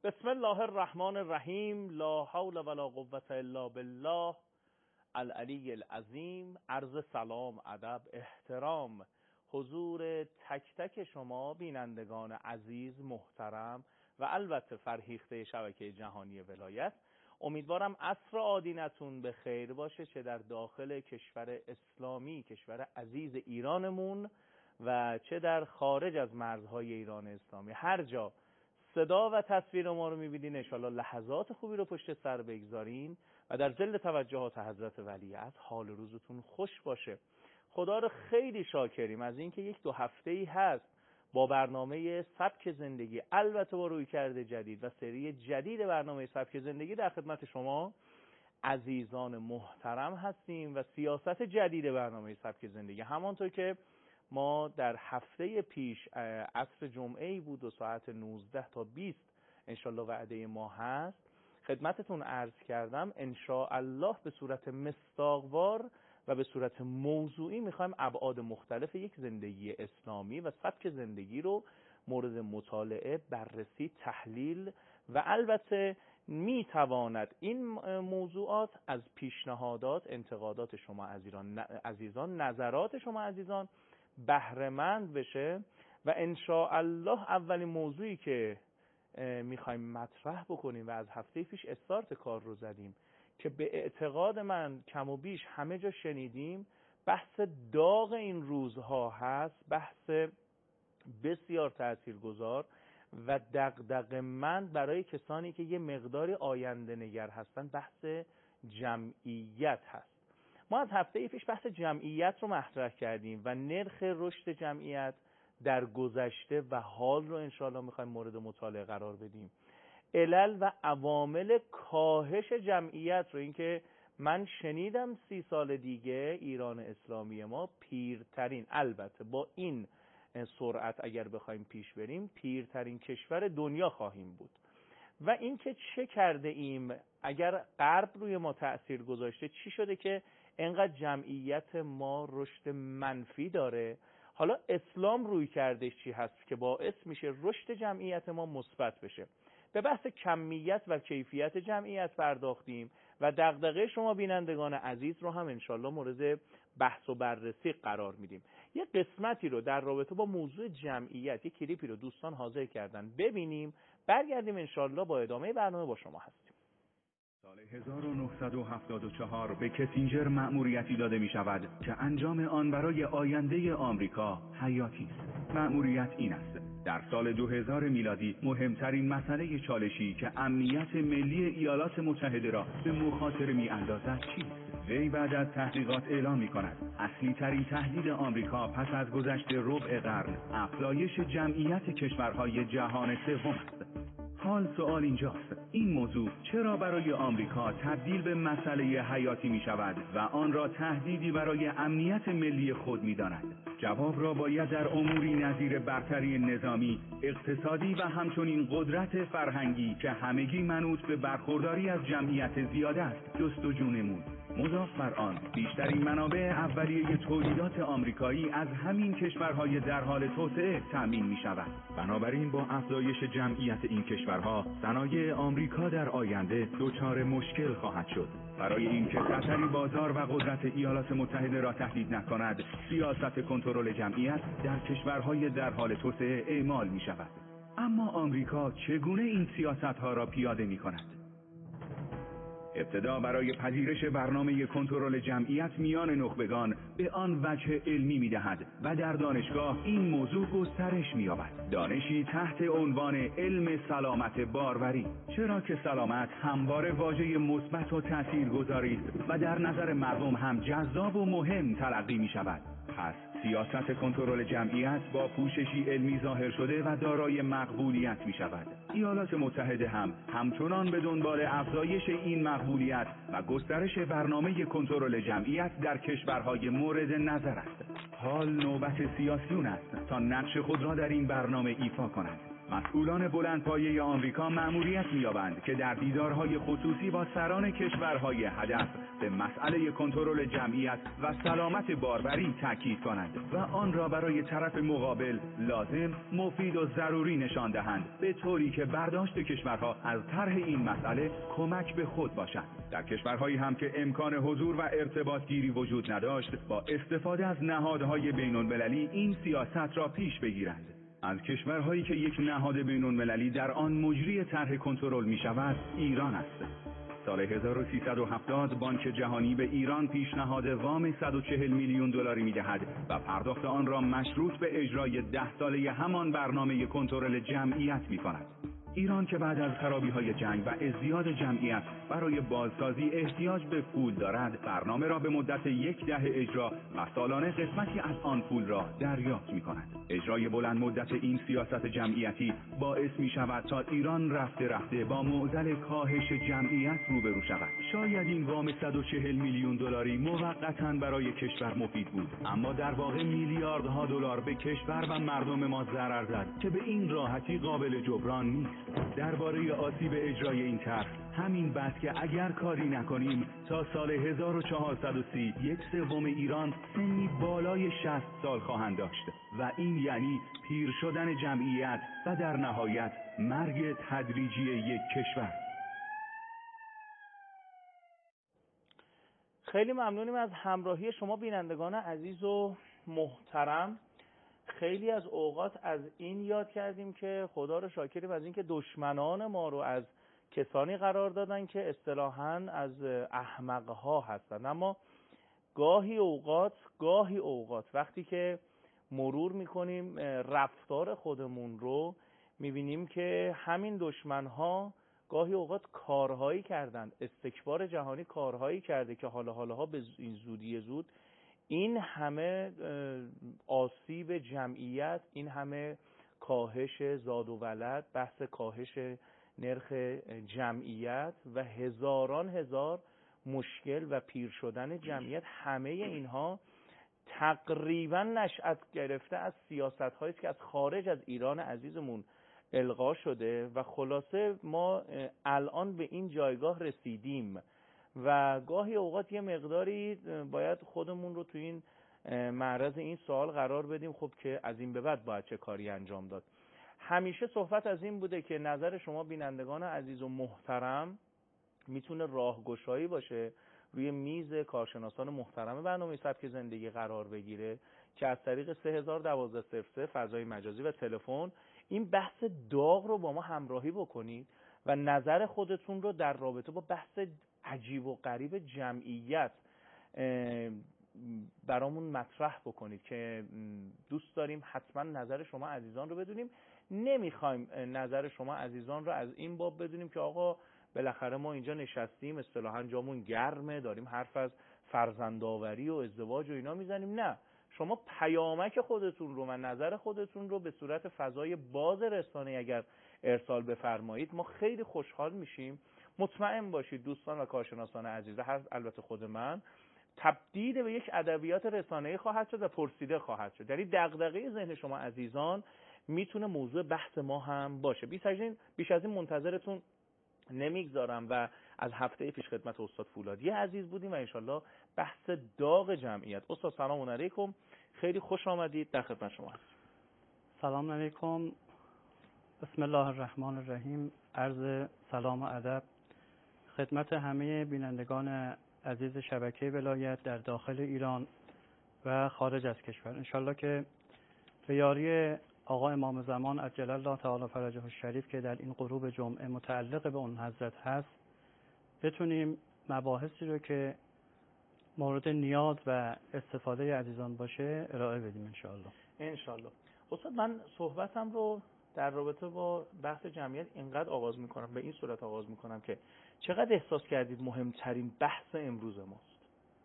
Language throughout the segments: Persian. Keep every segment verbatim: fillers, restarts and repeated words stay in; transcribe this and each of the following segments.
بسم الله الرحمن الرحیم. لا حول ولا قوة الا بالله العلی العظیم. عرض سلام، ادب، احترام حضور تک تک شما بینندگان عزیز محترم و البته فرهیخته شبکه جهانی ولایت. امیدوارم عصر آدینتون به خیر باشه، چه در داخل کشور اسلامی، کشور عزیز ایرانمون، و چه در خارج از مرزهای ایران اسلامی. هر جا صدا و تصویر ما رو می‌بینین انشالله لحظات خوبی رو پشت سر بگذارین و در ظل توجهات حضرت ولیعصر حال روزتون خوش باشه. خدا رو خیلی شاکریم از اینکه یک دو هفته‌ای هست با برنامه سبک زندگی، البته با رویکرد جدید و سری جدید برنامه سبک زندگی، در خدمت شما عزیزان محترم هستیم و سیاست جدید برنامه سبک زندگی، همانطور که ما در هفته پیش عصر جمعه‌ای بود و ساعت نوزده تا بیست انشالله وعده ما هست، خدمتتون عرض کردم انشاءالله به صورت مصداقوار و به صورت موضوعی میخوایم ابعاد مختلف یک زندگی اسلامی و سبک زندگی رو مورد مطالعه، بررسی، تحلیل و البته میتواند این موضوعات از پیشنهادات، انتقادات شما عزیزان، نظرات شما عزیزان بهره‌مند بشه و انشاءالله اولین موضوعی که میخوایم مطرح بکنیم و از هفته پیش استارت کار رو زدیم که به اعتقاد من کم و بیش همه جا شنیدیم، بحث داغ این روزها هست، بحث بسیار تاثیرگذار و دغدغه‌مند برای کسانی که یه مقداری آینده نگر هستن، بحث جمعیت هست. ما از هفته پیش بحث جمعیت رو مطرح کردیم و نرخ رشد جمعیت در گذشته و حال رو انشاءالله میخوایم مورد مطالعه قرار بدیم. علل و عوامل کاهش جمعیت رو، اینکه من شنیدم سی سال دیگه ایران اسلامی ما پیرترین، البته با این سرعت اگر بخوایم پیش بریم، پیرترین کشور دنیا خواهیم بود. و اینکه چه کرده ایم، اگر غرب روی ما تأثیر گذاشته، چی شده که اینقدر جمعیت ما رشد منفی داره؟ حالا اسلام روی کردش چی هست که باعث میشه رشد جمعیت ما مثبت بشه؟ به بحث کمیت و کیفیت جمعیت پرداختیم و دغدغه شما بینندگان عزیز رو هم انشالله مورد بحث و بررسی قرار میدیم. یه قسمتی رو در رابطه با موضوع جمعیت، یه کلیپی رو دوستان حاضر کردن، ببینیم، برگردیم انشالله با ادامه برنامه با شما هستیم. سال هزار و نهصد و هفتاد و چهار به کسینجر مأموریتی داده می شود که انجام آن برای آینده آمریکا حیاتی است. مأموریت این است: در سال دو هزار میلادی مهمترین مسئله چالشی که امنیت ملی ایالات متحده را به مخاطره می اندازد چیست؟ وی بعد از تحقیقات اعلام می کند اصلی ترین تهدید آمریکا پس از گذشت ربع قرن افزایش جمعیت کشورهای جهان سوم است. حال سوال اینجاست: این موضوع چرا برای آمریکا تبدیل به مسئله حیاتی می شود و آن را تهدیدی برای امنیت ملی خود می داند؟ جواب را باید در اموری نظیر برتری نظامی، اقتصادی و همچنین قدرت فرهنگی که همگی منوط به برخورداری از جمعیت زیاده است جستجو نمود. مضاف بر آن، بیشترین منابع اولیه تولیدات آمریکایی از همین کشورهای در حال توسعه تأمین می شود. بنابراین با افزایش جمعیت این کشورها، صنایع آمریکا در آینده دچار مشکل خواهد شد. برای اینکه خطری بازار و قدرت ایالات متحده را تهدید نکند، سیاست کنترل جمعیت در کشورهای در حال توسعه اعمال می شود. اما آمریکا چگونه این سیاستها را پیاده می کند؟ ابتدا برای پذیرش برنامه کنترل جمعیت میان نخبگان به آن وجه علمی می‌دهد و در دانشگاه این موضوع گسترش می‌یابد. دانشی تحت عنوان علم سلامت باروری، چرا که سلامت همواره واژه مثبت و تاثیرگذاری است و در نظر مردم هم جذاب و مهم تلقی می‌شود. پس سیاست کنترل جمعیت با پوششی علمی ظاهر شده و دارای مقبولیت می شود. ایالات متحده هم همچنان به دنبال افزایش این مقبولیت و گسترش برنامه کنترل جمعیت در کشورهای مورد نظر است. حال نوبت سیاسیون است تا نقش خود را در این برنامه ایفا کنند. مسئولان بلندپایه آمریکا مأموریت می‌یابند که در دیدارهای خصوصی با سران کشورهای هدف به مسئله کنترل جمعیت و سلامت باربری تاکید کنند و آن را برای طرف مقابل لازم، مفید و ضروری نشان دهند، به طوری که برداشت کشورها از طرح این مسئله کمک به خود باشد. در کشورهایی هم که امکان حضور و ارتباط گیری وجود نداشت، با استفاده از نهادهای بین‌المللی این سیاست را پیش بگیرند. از کشورهایی که یک نهاد بین‌المللی در آن مجری طرح کنترل می شود، ایران است. سال هزار و سیصد و هفتاد بانک جهانی به ایران پیشنهاد وام صد و چهل میلیون دلاری می‌دهد و پرداخت آن را مشروط به اجرای ده ساله همان برنامه کنترل جمعیت می‌کند. ایران که بعد از خرابی‌های جنگ و ازدیاد جمعیت برای بازسازی احتیاج به پول دارد، برنامه را به مدت یک دهه اجرا و سالانه قسمتی از آن پول را دریافت می‌کند. اجرای بلند مدت این سیاست جمعیتی باعث می‌شود تا ایران رفته رفته با معضل کاهش جمعیت روبرو شود. شاید این وام صد و چهل میلیون دلاری موقتاً برای کشور مفید بود، اما در واقع میلیاردها دلار به کشور و مردم ما ضرر زد که به این راحتی قابل جبران نیست. درباره آسیب اجرای این طرح همین بس که اگر کاری نکنیم تا سال هزار و چهارصد و سی یک سوم ایران سنی بالای شصت سال خواهند داشت و این یعنی پیر شدن جمعیت و در نهایت مرگ تدریجی یک کشور. خیلی ممنونیم از همراهی شما بینندگان عزیز و محترم. خیلی از اوقات از این یاد کردیم که خدا رو شاکریم از اینکه دشمنان ما رو از کسانی قرار دادن که اصطلاحاً از احمقها هستند، اما گاهی اوقات گاهی اوقات وقتی که مرور میکنیم رفتار خودمون رو میبینیم که همین دشمنها گاهی اوقات کارهایی کردند، استکبار جهانی کارهایی کرده که حالا حالاها به این زودی زود این همه آسیب جمعیت، این همه کاهش زاد و ولد، بحث کاهش نرخ جمعیت و هزاران هزار مشکل و پیر شدن جمعیت، همه اینها تقریبا نشأت گرفته از سیاست‌هایی است که از خارج از ایران عزیزمون القا شده و خلاصه ما الان به این جایگاه رسیدیم و گاهی اوقات یه مقداری باید خودمون رو تو این معرض این سوال قرار بدیم خب که از این به بعد باید چه کاری انجام داد. همیشه صحبت از این بوده که نظر شما بینندگان عزیز و محترم میتونه راهگشایی باشه، روی میز کارشناسان محترم برنامه سبک زندگی قرار بگیره که از طریق سه هزار و دوازده صفر صفر فضای مجازی و تلفن این بحث داغ رو با ما همراهی بکنید و نظر خودتون رو در رابطه با بحث عجیب و غریب جمعیت برامون مطرح بکنید که دوست داریم حتما نظر شما عزیزان رو بدونیم. نمیخوایم نظر شما عزیزان رو از این باب بدونیم که آقا بالاخره ما اینجا نشستیم اصطلاحاً جامون گرمه، داریم حرف از فرزندآوری و ازدواج و اینا میزنیم. نه، شما پیامک خودتون رو و نظر خودتون رو به صورت فضای باز رسانه اگر ارسال بفرمایید ما خیلی خوشحال میشیم. مطمئن باشید دوستان و کارشناسان عزیز، هر البته خود من، تبدیل به یک ادبیات رسانه‌ای خواهد شد و پرسیده خواهد شد. یعنی دغدغه ذهن شما عزیزان میتونه موضوع بحث ما هم باشه. بیش از این بیش از این منتظرتون نمیگذارم و از هفته پیش خدمت استاد فولادی عزیز بودیم و انشالله بحث داغ جمعیت. استاد سلام علیکم، خیلی خوش آمدید، در خدمت شما هستم. سلام علیکم، بسم الله الرحمن الرحیم. عرض سلام و ادب خدمت همه بینندگان عزیز شبکه ولایت در داخل ایران و خارج از کشور. انشالله که به یاری آقا امام زمان عجل الله تعالی فرجه الشریف که در این غروب جمعه متعلق به اون حضرت هست بتونیم مباحثی رو که مورد نیاز و استفاده عزیزان باشه ارائه بدیم انشالله. انشالله. استاد من صحبتم رو در رابطه با بحث جمعیت اینقدر آغاز میکنم، به این صورت آغاز میکنم که چقدر احساس کردید مهمترین بحث امروز ماست؟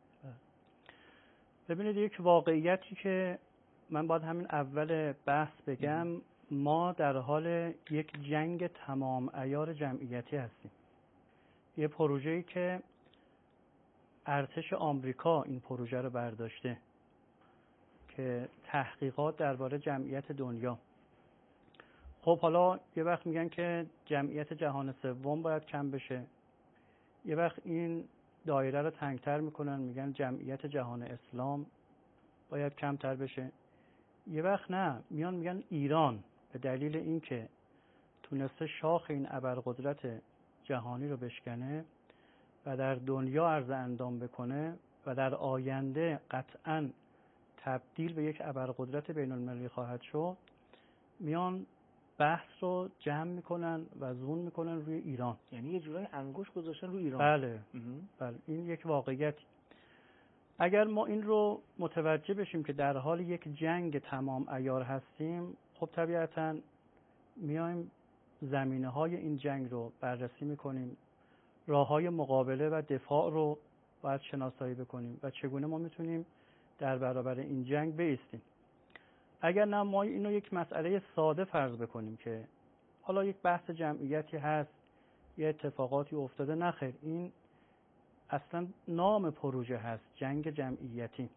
ببینید یک واقعیتی که من باید همین اول بحث بگم، ما در حال یک جنگ تمام عیار جمعیتی هستیم. یه پروژه‌ای که ارتش آمریکا این پروژه رو برداشته که تحقیقات درباره جمعیت دنیا. خب حالا یه وقت میگن که جمعیت جهان سوم باید کم بشه، یه وقت این دایره رو تنگتر میکنن میگن جمعیت جهان اسلام باید کمتر بشه، یه وقت نه میان میگن ایران به دلیل اینکه تونسته شاخ این ابرقدرت جهانی رو بشکنه و در دنیا عرض اندام بکنه و در آینده قطعاً تبدیل به یک ابرقدرت بین المللی خواهد شد، میان بحث رو جمع میکنن و زون میکنن روی ایران. یعنی یه جورای انگوش گذاشتن روی ایران. بله بله این یک واقعیت. اگر ما این رو متوجه بشیم که در حال یک جنگ تمام عیار هستیم، خب طبیعتاً میایم زمینه های این جنگ رو بررسی میکنیم، راه های مقابله و دفاع رو باید شناسایی بکنیم و چگونه ما میتونیم در برابر این جنگ بایستیم. اگر نه ما اینو یک مسئله ساده فرض بکنیم که حالا یک بحث جمعیتی هست، یه اتفاقاتی افتاده، نخیر، این اصلا نام پروژه هست، جنگ جمعیتی.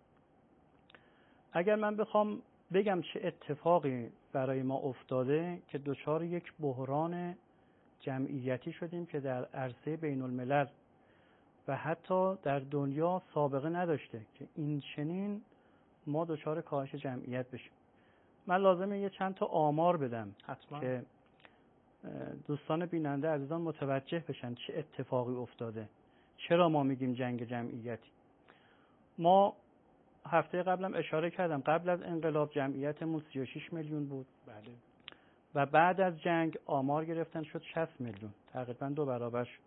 اگر من بخوام بگم چه اتفاقی برای ما افتاده که دچار یک بحران جمعیتی شدیم که در عرصه بین الملل و حتی در دنیا سابقه نداشته که این چنین ما دچار کاهش جمعیت بشیم. من لازمه یه چند تا آمار بدم حتما که دوستان بیننده عزیزان متوجه بشن چه اتفاقی افتاده، چرا ما میگیم جنگ جمعیتی. ما هفته قبلم اشاره کردم قبل از انقلاب جمعیتمون سی و شش میلیون بود. بله. و بعد از جنگ آمار گرفتن شد شصت میلیون، تقریبا دو برابر شد.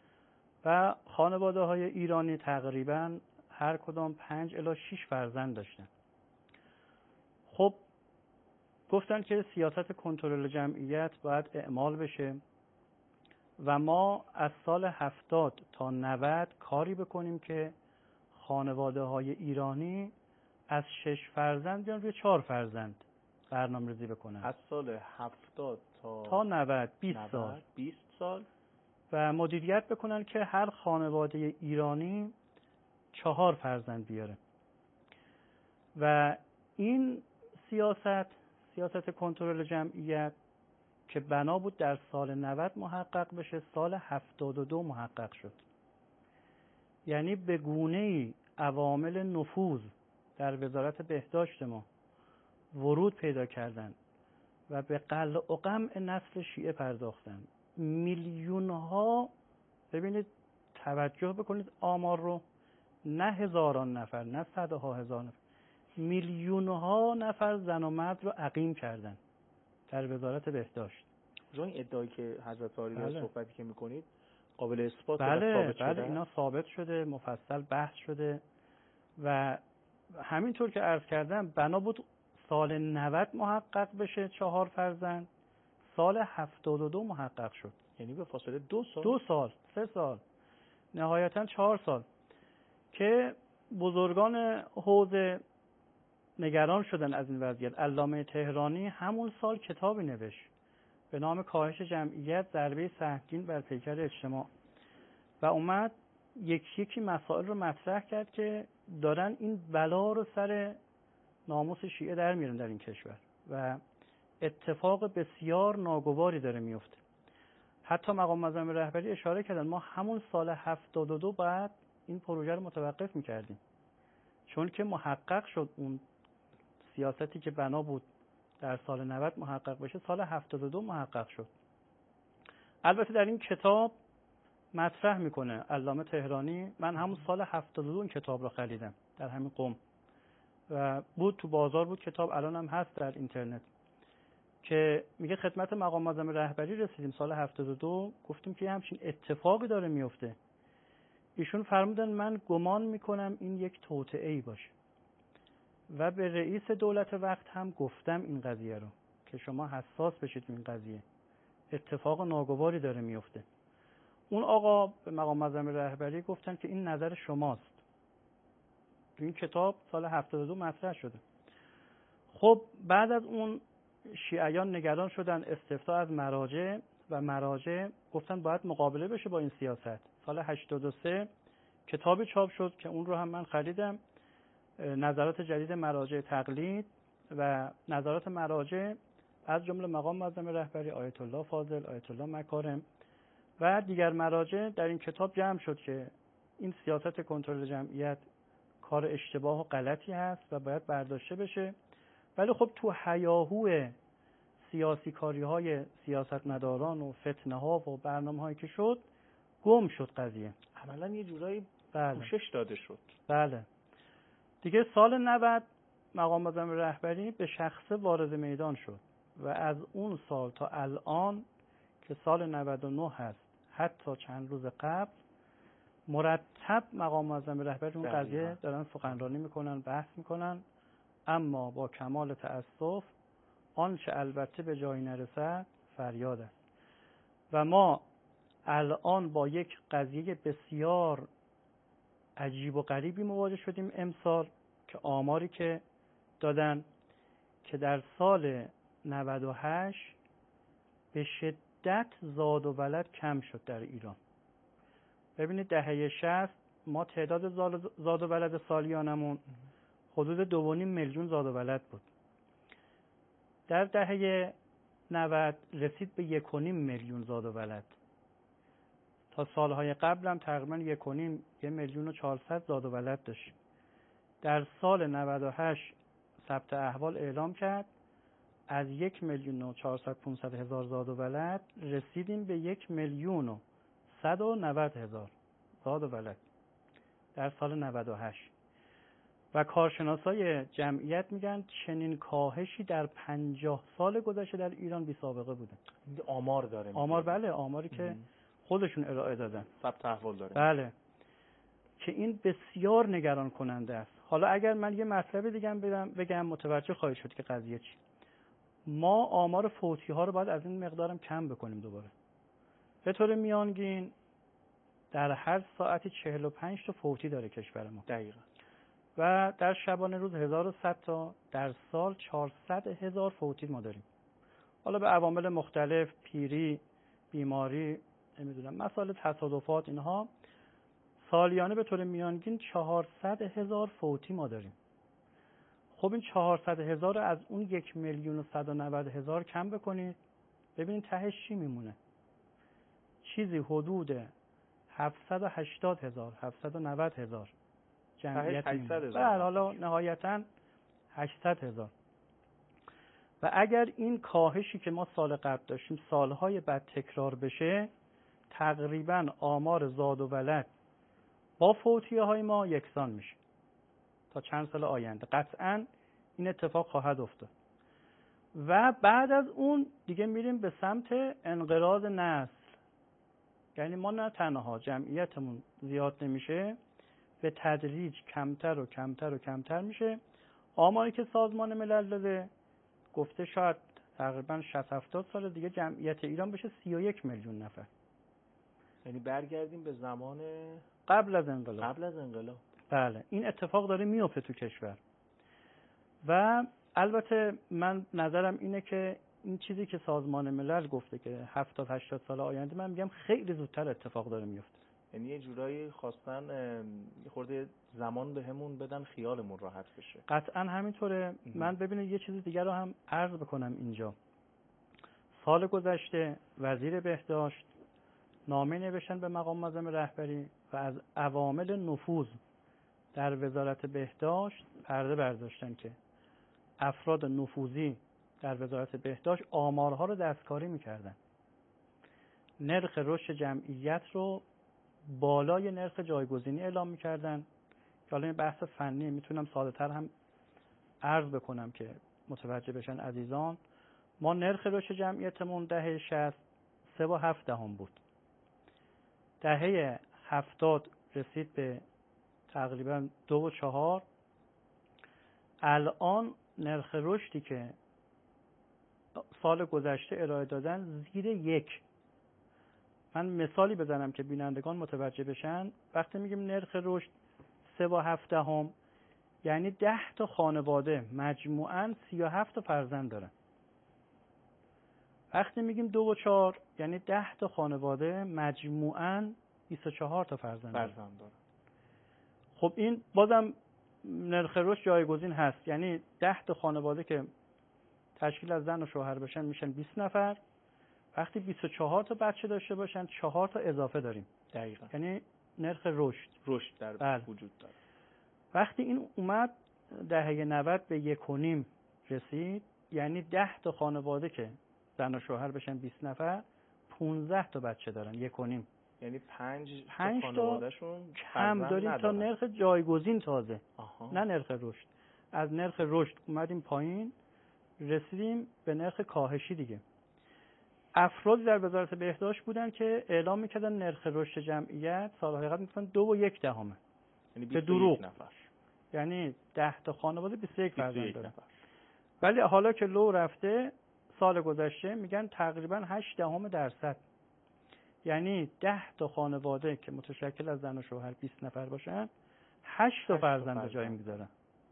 و خانواده های ایرانی تقریبا هر کدام پنج الی شش فرزند داشتن. خب گفتن که سیاست کنترل جمعیت باید اعمال بشه و ما از سال هفتاد تا نود کاری بکنیم که خانواده های ایرانی از شش فرزند بیان روی چهار فرزند برنامه ریزی بکنن. از سال هفتاد تا تا نود بیست سال بیست سال و مدیریت بکنن که هر خانواده ایرانی چهار فرزند بیاره. و این سیاست سیاست کنترل جمعیت که بنا بود در سال نود محقق بشه، سال هفتاد و دو محقق شد. یعنی به گونه‌ای عوامل نفوذ در وزارت بهداشت ما ورود پیدا کردند و به قلع و قمع نسل شیعه پرداختند. میلیون ها، ببینید توجه بکنید آمار رو، نه هزاران نفر، نه صدها هزار نفر، میلیون ها نفر زن و مرد رو عقیم کردن در وزارت بهداشت. جو این ادعایی که حضرت عالی بله. در صحبتی که میکنید قابل اثبات بله، ثابت شده؟ بله اینا ثابت شده، مفصل بحث شده و همینطور که عرض کردم بنا بود سال نود محقق بشه چهار فرزند، سال هفتاد و دو محقق شد. یعنی به فاصله دو سال دو سال سه سال نهایتا چهار سال که بزرگان حوزه نگران شدن از این وضعیت. علامه تهرانی همون سال کتابی نوشت به نام کاهش جمعیت، ضربه سهمگین بر پیکر اجتماع و اومد یکی یکی مسائل رو مطرح کرد که دارن این بلا رو سر ناموس شیعه در میارن در این کشور و اتفاق بسیار ناگواری داره میفته. حتی مقام معظم رهبری اشاره کردن ما همون سال هفتاد و دو بعد این پروژه رو متوقف میکردیم، چون که محقق شد اون سیاستی که بنا بود در سال نود محقق بشه، سال هفتاد و دو محقق شد. البته در این کتاب مطرح میکنه علامه تهرانی، من همون سال هفتاد و دو این کتاب رو خریدم در همین قم و بود تو بازار بود کتاب، الان هم هست در اینترنت، که میگه خدمت مقام معظم رهبری رسیدیم سال هفتاد و دو، گفتیم که همچین اتفاقی داره میفته. ایشون فرمودن من گمان میکنم این یک توطئه‌ای باشه و به رئیس دولت وقت هم گفتم این قضیه رو که شما حساس بشید این قضیه، اتفاق ناگواری داره میفته. اون آقا به مقام معظم رهبری گفتن که این نظر شماست. تو این کتاب سال هفتاد و دو مطرح شده. خب بعد از اون شیعیان نگران شدن، استفتاء از مراجع و مراجع گفتن باید مقابله بشه با این سیاست. سال هشتاد و سه کتابی چاپ شد که اون رو هم من خریدم، نظرات جدید مراجع تقلید و نظرات مراجع از جمله مقام معظم رهبری، آیت الله فاضل، آیت الله مکارم و دیگر مراجع در این کتاب جمع شد که این سیاست کنترل جمعیت کار اشتباه و غلطی هست و باید برداشته بشه. ولی خب تو هیاهو سیاسی کاری های سیاستمداران و فتنه ها و برنامه هایی که شد گم شد قضیه. عملا یه جورایی بله. پوشش داده شد. بله دیگه سال نود مقام معظم رهبری به شخصه وارد میدان شد و از اون سال تا الان که سال نود و نه هست حتی چند روز قبل مرتب مقام معظم رهبری اون قضیه دارن سخنرانی میکنن، بحث میکنن، اما با کمال تأسف آنچه البته به جایی نرسد فریاد است. و ما الان با یک قضیه بسیار عجیب و غریبی مواجه شدیم امسال که آماری که دادن که در سال نود و هشت به شدت زاد و ولد کم شد در ایران. ببینید دهه شصت ما تعداد زاد و ولد سالیانمون حدود دو و نیم میلیون زاد و ولد بود. در دهه نود رسید به یک و نیم میلیون زاد و ولد. تا سالهای قبل هم تقریبا یک و نیم یک میلیون و چهارصد زاد و ولد داشتیم. در سال نود و هشت ثبت احوال اعلام کرد از یک میلیون و چهارصد پانصد هزار زاد و ولد رسیدیم به یک میلیون و صد و نود هزار زاد و ولد در سال نود و هشت. و کارشناسای جمعیت میگن چنین کاهشی در پنجاه سال گذشته در ایران بی سابقه بوده. آمار داره. آمار بله، آماری که خودشون ارائه دادن. ثبت احوال داره. بله. که این بسیار نگران کننده است. حالا اگر من یه مطلب دیگه هم بگم, بگم متوجه خواهید شد که قضیه چی. ما آمار فوتی ها رو باید از این مقدارم کم بکنیم دوباره. به طور میانگین در هر ساعتی چهل و پنج تا فوتی داره کشور ما. دقیقاً. و در شبانه روز هزار و صد تا، در سال چهارصد هزار فوتی ما داریم. حالا به عوامل مختلف، پیری، بیماری، نمیدونم مسائل تصادفات، اینها سالیانه به طور میانگین چهارصد هزار فوتی ما داریم. خب این چهارصد هزار رو از اون یک میلیون و صد و نود هزار کم بکنید، ببینید تهش چی میمونه. چیزی حدود هفتصد و هشتاد هزار، هفتصد و نود هزار جمعیت هشتصد هزار. بله حالا نهایتاً هشتصد هزار. و اگر این کاهشی که ما سال قبل داشتیم سالهای بعد تکرار بشه، تقریباً آمار زاد و ولد با فوتیه های ما یکسان میشه تا چند سال آینده. قطعاً این اتفاق خواهد افتاد. و بعد از اون دیگه میریم به سمت انقراض نسل. یعنی ما نه تنها جمعیتمون زیاد نمیشه، به تدریج کمتر و کمتر و کمتر میشه. آماری که سازمان ملل داده گفته شاید تقریبا شصت هفتاد سال دیگه جمعیت ایران بشه سی و یک میلیون نفر. یعنی برگردیم به زمان قبل از انقلاب. قبل از انقلاب. بله این اتفاق داره میفته تو کشور. و البته من نظرم اینه که این چیزی که سازمان ملل گفته که هفتاد هشتاد سال آینده، من میگم خیلی زودتر اتفاق داره میفته. یعنی یه جورایی خواستن یه خورده زمان به همون بدن خیالمون راحت بشه. قطعا همینطوره. من ببینید یه چیز دیگر رو هم عرض بکنم اینجا. سال گذشته وزیر بهداشت نامه نوشتن به مقام معظم رهبری و از عوامل نفوذ در وزارت بهداشت پرده برداشتن که افراد نفوذی در وزارت بهداشت آمارها رو دستکاری میکردن. نرخ رشد جمعیت رو بالای نرخ جایگزینی اعلام میکردن. که حالا این بحث فنی میتونم ساده تر هم عرض بکنم که متوجه بشن عزیزان. ما نرخ رشد جمعیتمون دهه شصت سه و هفت دهم بود. دهه هفتاد رسید به تقریبا دو و چهار. الان نرخ رشدی که سال گذشته ارائه دادن زیر یک. من مثالی بزنم که بینندگان متوجه بشن. وقتی میگیم نرخ رشد سه و هفت دهم، یعنی ده تا خانواده مجموعاً سی و هفت تا فرزند دارن. وقتی میگیم دو و چهار، یعنی ده تا خانواده مجموعاً بیست و چهار تا فرزند دارن. خب این بازم نرخ رشد جایگزین هست. یعنی ده تا خانواده که تشکیل از زن و شوهر باشن میشن بیست نفر. وقتی بیست و چهار تا بچه داشته باشن چهار تا اضافه داریم. دقیقاً. یعنی نرخ رشد رشد در بله. وجود داره. وقتی این اومد دهه نود به یک و نیم رسید، یعنی ده تا خانواده که زن و شوهر بشن بیست نفر پونزده تا بچه دارن، یک و نیم. یعنی پنج, پنج تا تا خانوادهشون کم داریم تا نرخ جایگزین تازه. آها. نه نرخ رشد. از نرخ رشد اومدیم پایین رسیدیم به نرخ کاهشی دیگه. افرادی در وزارت بهداشت بودن که اعلام میکردن نرخ رشد جمعیت سال حقیقت میتونن دو و یک دهمه. یعنی به دروغ. نفر. یعنی ده تا خانواده بیست و یک فرزند دارن. نفر. ولی حالا که لو رفته سال گذشته میگن تقریبا هشت دهم درصد. یعنی ده تا خانواده که متشکل از زن و شوهر بیست نفر باشن هشت تا فرزند جای میگذارن.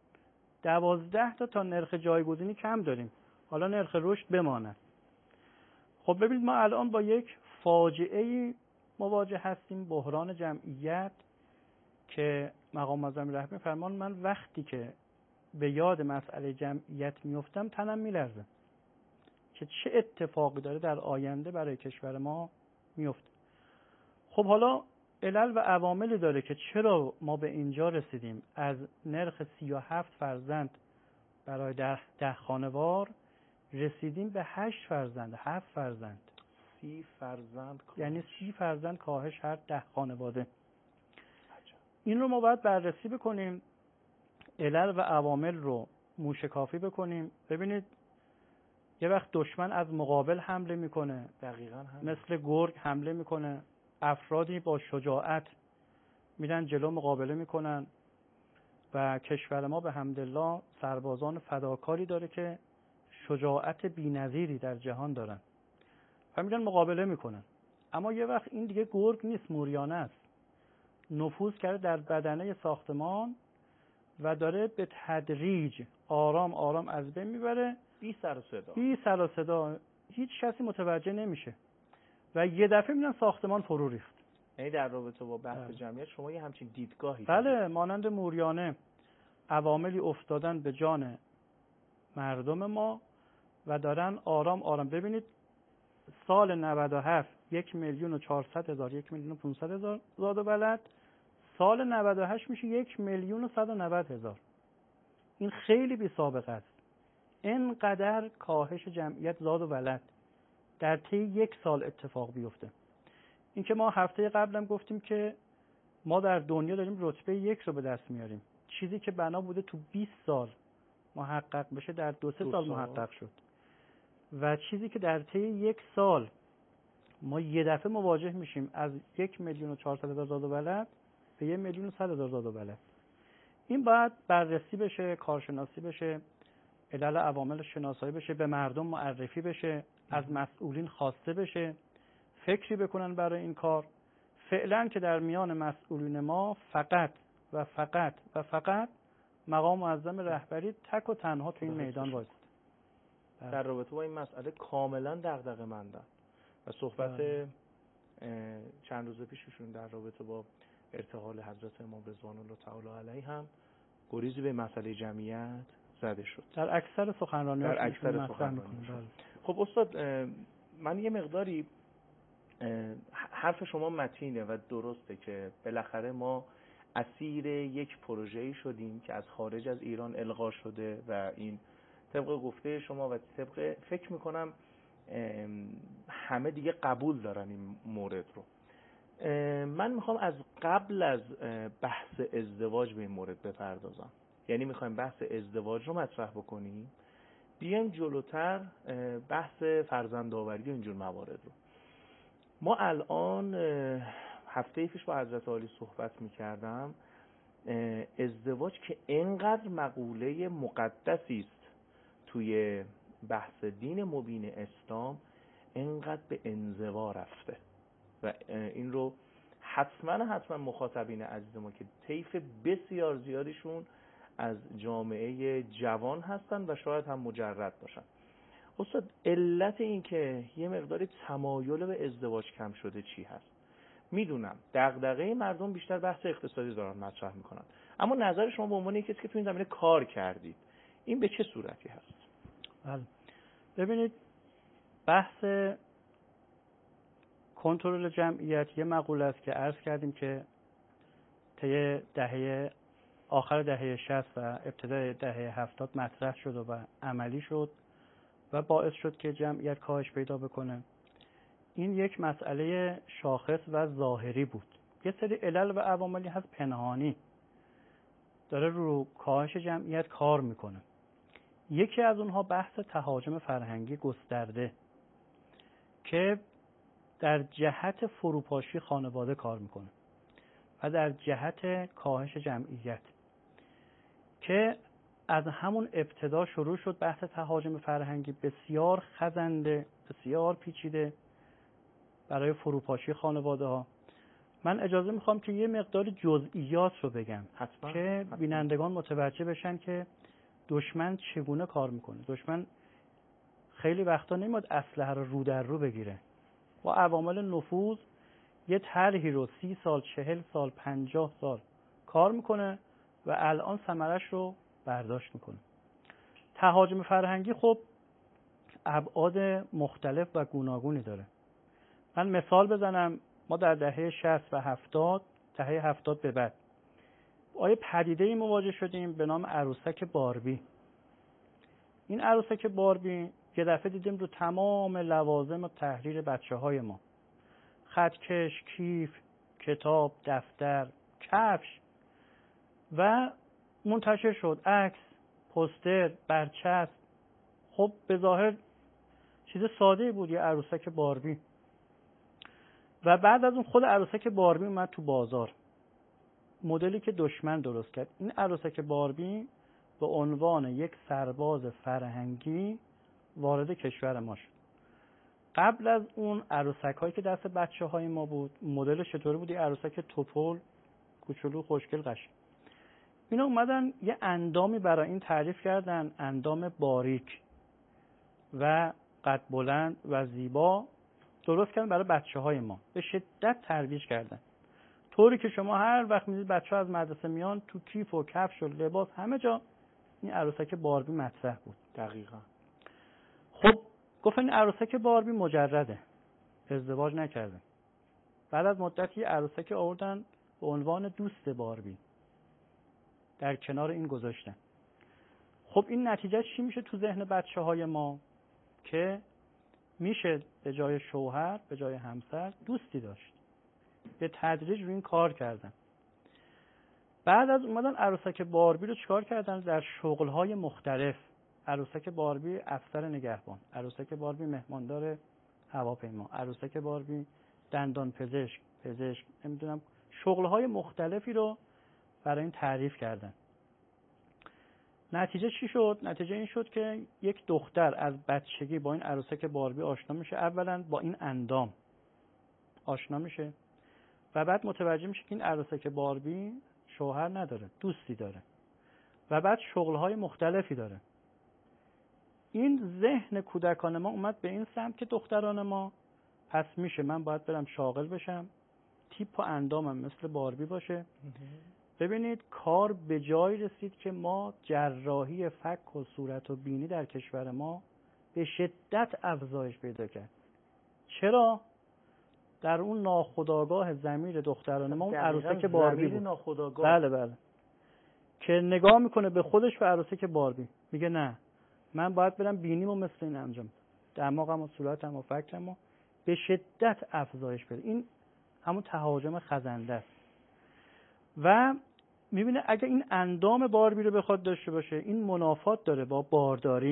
دوازده تا تا نرخ جایگزینی کم داریم. حالا نرخ رشد بماند. خب ببینید ما الان با یک فاجعه مواجه هستیم، بحران جمعیت که مقام معظم رهبری فرمان من وقتی که به یاد مسئله جمعیت میفتم تنم میلرزه که چه اتفاقی داره در آینده برای کشور ما میفته. خب حالا علل و عواملی داره که چرا ما به اینجا رسیدیم، از نرخ سی و هفت فرزند برای ده, ده خانوار رسیدیم به هشت فرزند، هفت فرزند. سی فرزند کاهش. یعنی سی فرزند کاهش هر ده خانواده. این رو ما باید بررسی بکنیم، علل و عوامل رو موشکافی بکنیم. ببینید یه وقت دشمن از مقابل حمله میکنه، دقیقاً هم. مثل گرگ حمله میکنه، افرادی با شجاعت میرن جلو مقابله میکنن و کشور ما به حمدالله سربازان فداکاری داره که شجاعت بی‌نظیری در جهان دارن و میرن مقابله میکنن. اما یه وقت این دیگه گرگ نیست، موریانه است، نفوذ کرده در بدنه ساختمان و داره به تدریج آرام آرام از بین میبره، بی سر و صدا بی سر و صدا، هیچ کسی متوجه نمیشه و یه دفعه میبینن ساختمان فرو ریخت. یعنی در رابطه با بحث بله. جمعیت شما یه همچین دیدگاهی بله دارید. مانند موریانه عواملی افتادن به جان مردم ما و دارن آرام آرام. ببینید سال نود و هفت یک میلیون و چهارصد هزار، یک میلیون و پانصد هزار زاد و ولد، سال نود و هشت میشه یک میلیون و صد و نود هزار. این خیلی بی سابقه است. اینقدر کاهش جمعیت زاد و ولد در طی یک سال اتفاق بیفته. این که ما هفته قبلم گفتیم که ما در دنیا داریم رتبه یک رو به دست میاریم، چیزی که بنا بوده تو بیست سال محقق بشه در دو سه دو سال سال محقق شد و چیزی که در طی یک سال ما یه دفعه مواجه میشیم از یک میلیون و چهارصد هزار زاد و ولد به یک میلیون و صد هزار زاد و ولد. این باید بررسی بشه، کارشناسی بشه، علل عوامل شناسایی بشه، به مردم معرفی بشه، از مسئولین خواسته بشه، فکری بکنن برای این کار. فعلا که در میان مسئولین ما فقط و فقط و فقط مقام معظم رهبری تک و تنها تو این میدان وایساده. در رابطه با این مسئله کاملا دغدغه‌مندن و صحبت چند روز پیششون در رابطه با ارتحال حضرت امام رضوان الله تعالی علیه هم گریزی به مسئله جمعیت زده شد. در اکثر سخنرانی‌ها در اکثر سخنرانی‌ها. خب استاد من یه مقداری حرف شما متینه و درسته که بالاخره ما اسیر یک پروژه‌ای شدیم که از خارج از ایران القا شده و این طبق گفته شما و طبق فکر میکنم همه دیگه قبول دارن این مورد رو. من میخوام از قبل از بحث ازدواج به این مورد بپردازم، یعنی میخوایم بحث ازدواج رو مطرح بکنیم، بیایم جلوتر بحث فرزندآوری و اینجور موارد رو. ما الان هفته پیش با حضرت عالی صحبت میکردم، ازدواج که اینقدر مقوله مقدسی است توی بحث دین مبین اسلام، اینقدر به انزوا رفته و این رو حتما حتما مخاطبین عزیز ما که طیف بسیار زیادیشون از جامعه جوان هستن و شاید هم مجرد باشن. استاد علت این که یه مقداری تمایل به ازدواج کم شده چی هست؟ میدونم دغدغه مردم بیشتر بحث اقتصادی دارن مطرح میکنن، اما نظر شما به عنوان کسی که تو این زمینه کار کردید این به چه صورتی هست؟ بله ببینید بحث کنترل جمعیت یه مقوله است که عرض کردیم که طی دهه آخر دهه شصت و ابتدای دهه هفتاد مطرح شد و عملی شد و باعث شد که جمعیت کاهش پیدا بکنه. این یک مسئله شاخص و ظاهری بود. یه سری علل و عواملی هست پنهانی داره رو کاهش جمعیت کار میکنه. یکی از اونها بحث تهاجم فرهنگی گسترده که در جهت فروپاشی خانواده کار میکنه و در جهت کاهش جمعیت، که از همون ابتدا شروع شد. بحث تهاجم فرهنگی بسیار خزنده، بسیار پیچیده برای فروپاشی خانواده ها. من اجازه میخوام که یه مقدار جزئیات رو بگم حتما. که حتما. بینندگان متوجه بشن که دشمن چگونه کار میکنه. دشمن خیلی وقتا نمیاد اسلحه رو رو در رو بگیره، با عوامل نفوذ یه طرحی رو سی سال، چهل سال، پنجاه سال کار میکنه و الان ثمرش رو برداشت میکنه. تهاجم فرهنگی خب ابعاد مختلف و گوناگونی داره. من مثال بزنم. ما در دهه شصت و هفتاد، دهه هفتاد به بعد با یه پدیده‌ای مواجه شدیم به نام عروسک باربی. این عروسک باربی یه دفعه دیدیم رو تمام لوازم و تحریر بچه‌های ما، خطکش، کیف، کتاب، دفتر، کفش، و منتشر شد عکس، پوستر، برچسب. خب به ظاهر چیز ساده بود، یه عروسک باربی. و بعد از اون خود عروسک باربی اومد تو بازار، مدلی که دشمن درست کرد. این عروسک باربی به عنوان یک سرباز فرهنگی وارد کشور ما شد. قبل از اون عروسک هایی که دست بچه های ما بود، مدل چطوری بود؟ یه عروسک توپل، کوچولو، خوشگل، قشنگ. اینا اومدن یه اندامی برای این تعریف کردن، اندام باریک و قد بلند و زیبا درست کردن برای بچه های ما. به شدت ترویج کردن، طوری که شما هر وقت میدید بچه ها از مدرسه میان، تو کیف و کفش و لباس همه جا این عروسک باربی مطرح بود. دقیقا. خب گفتن این عروسک باربی مجرده، ازدواج نکرده. بعد از مدتی عروسک آوردن به عنوان دوست باربی، در کنار این گذاشتن. خب این نتیجه چی میشه تو ذهن بچه های ما؟ که میشه به جای شوهر، به جای همسر، دوستی داشت. به تدریج روی این کار کردن. بعد از اومدن عروسک باربی رو چیکار کردن؟ در شغل‌های مختلف. عروسک باربی افسر نگهبان، عروسک باربی مهماندار هواپیما، عروسک باربی دندان پزشک، پزشک، نمیدونم، شغل‌های مختلفی رو برای این تعریف کردن. نتیجه چی شد؟ نتیجه این شد که یک دختر از بچگی با این عروسک باربی آشنا میشه. اولا با این اندام آشنا میشه و بعد متوجه میشه که این عروسک باربی شوهر نداره، دوستی داره و بعد شغل‌های مختلفی داره. این ذهن کودکان ما اومد به این سمت که دختران ما پس میشه من باید برم شاغل بشم، تیپ و اندامم مثل باربی باشه. ببینید کار به جای رسید که ما جراحی فک و صورت و بینی در کشور ما به شدت افزایش پیدا کرد. چرا؟ در اون ناخودآگاه ضمیر دختران ما اون عروسک باربی بود. ناخودآگاه. بله بله. که نگاه میکنه به خودش و عروسک باربی، میگه نه من باید برم بینیمو مثل این انجام، دماغم و صورتم و فکرم به شدت افزایش پیدا. این همون تهاجم خزنده است. و میبینه اگه این اندام باربی رو بخواد داشته باشه، این منافات داره با بارداری،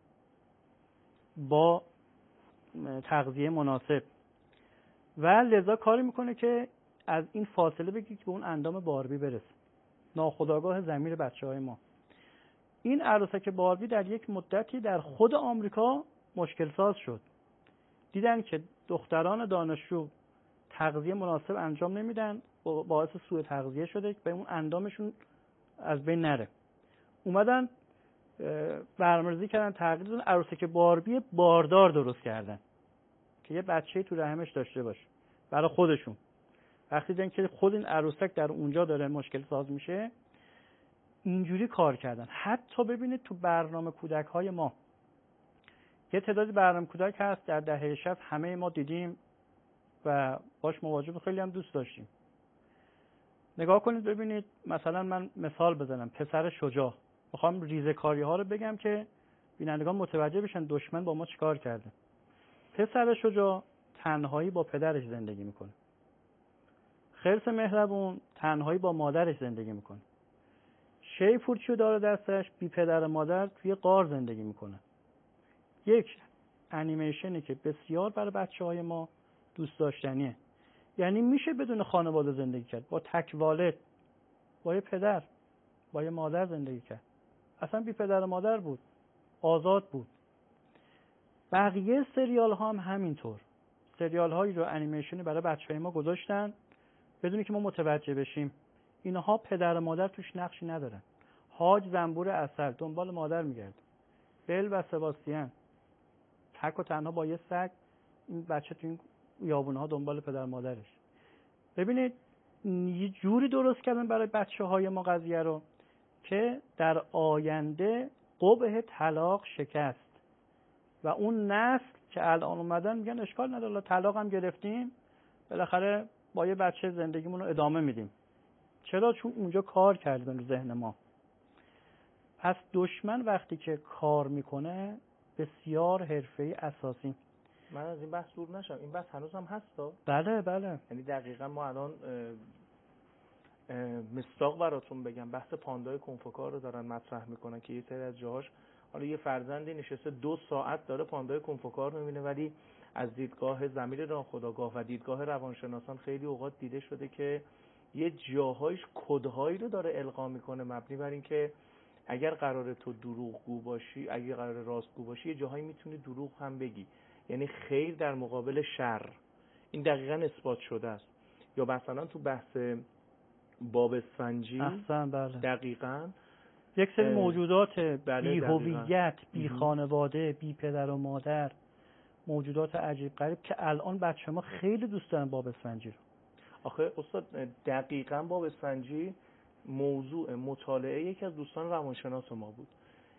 با تغذیه مناسب، و لذا کاری میکنه که از این فاصله بگیره که به اون اندام باربی برسه. ناخودآگاه ضمیر بچه‌های ما. این عروسک باربی در یک مدتی در خود آمریکا مشکل ساز شد. دیدن که دختران دانشجو تغذیه مناسب انجام نمیدن، باعث سوء تغذیه شده که به اون اندامشون از بین نره. اومدن برنامه‌ریزی کردن، تغییر دادن، عروسک باربی باردار درست کردن که یه بچه‌ای تو رحمش داشته باشه برای خودشون. وقتی دیدن که خود این عروسک در اونجا داره مشکل ساز میشه، اینجوری کار کردن. حتی ببینید تو برنامه کودک‌های ما یه تعدادی برنامه کودک هست در دهه شصت همه ما دیدیم و باش مواجه خیلی هم دوست داشتیم. نگاه کنید ببینید، مثلا من مثال بزنم، پسر شجاع. میخوام ریزه‌کاری ها رو بگم که بینندگان متوجه بشن دشمن با ما چیکار کرده. پسر شجاع تنهایی با پدرش زندگی میکنه. خرس مهربون تنهایی با مادرش زندگی میکنه. شی پورچیو داره دستش، بی پدر و مادر توی غار زندگی میکنه. یک انیمیشنی که بسیار برای بچه‌های ما دوست داشتنیه. یعنی میشه بدون خانواده زندگی کرد، با تک والد، با یه پدر، با یه مادر زندگی کرد. اصلا بی پدر و مادر بود، آزاد بود. بقیه سریال ها هم همینطور. سریال هایی رو انیمیشنی برای بچه‌های ما گذاشتن بدون که ما متوجه بشیم. اینها پدر و مادر توش نقشی ندارن. حاج زنبور عسل دنبال مادر میگرد. بل و سباستیان تک و تنها با یه سگ، این بچه تو این یابونها دنبال پدر و مادرش. ببینید یه جوری درست کردن برای بچه‌های ما قضیه رو که در آینده قبح طلاق شکست و اون نسل که الان اومدن میگن اشکال نداره طلاق هم گرفتیم بالاخره با یه بچه زندگیمون رو ادامه میدیم. چرا؟ چون اونجا کار کردن رو ذهن ما. پس دشمن وقتی که کار میکنه بسیار حرفه‌ای اساسی. من از این بحث دور نشم، این بحث هنوز هم هست تا؟ بله بله. یعنی دقیقا ما الان مستاق براتون بگم، بحث پاندای کنفوکار رو دارن مطرح میکنن که یه سری از جاهاش، حالا یه فرزندی نشسته دو ساعت داره پاندای کنفوکار میبینه، ولی از دیدگاه ضمیر ناخودآگاه و دیدگاه روانشناسان خیلی اوقات دیده شده که یه جاهایش کدهایی رو داره القا میکنه مبنی بر این که اگر قراره تو دروغگو باشی، اگر قراره راستگو باشی، یه جاهایی میتونی دروغ هم بگی. یعنی خیر در مقابل شر. این دقیقاً اثبات شده است. یا مثلا تو بحث باب اسفنجی احسن بله. دقیقاً یک سری موجودات بله بی هویت، بی مهم. خانواده، بی پدر و مادر، موجودات عجیب غریب که الان بچه ما خیلی دوست دارن باب اسفنجی رو. آخه استاد دقیقاً باب اسفنجی موضوع مطالعه یکی از دوستان روانشناس ما بود.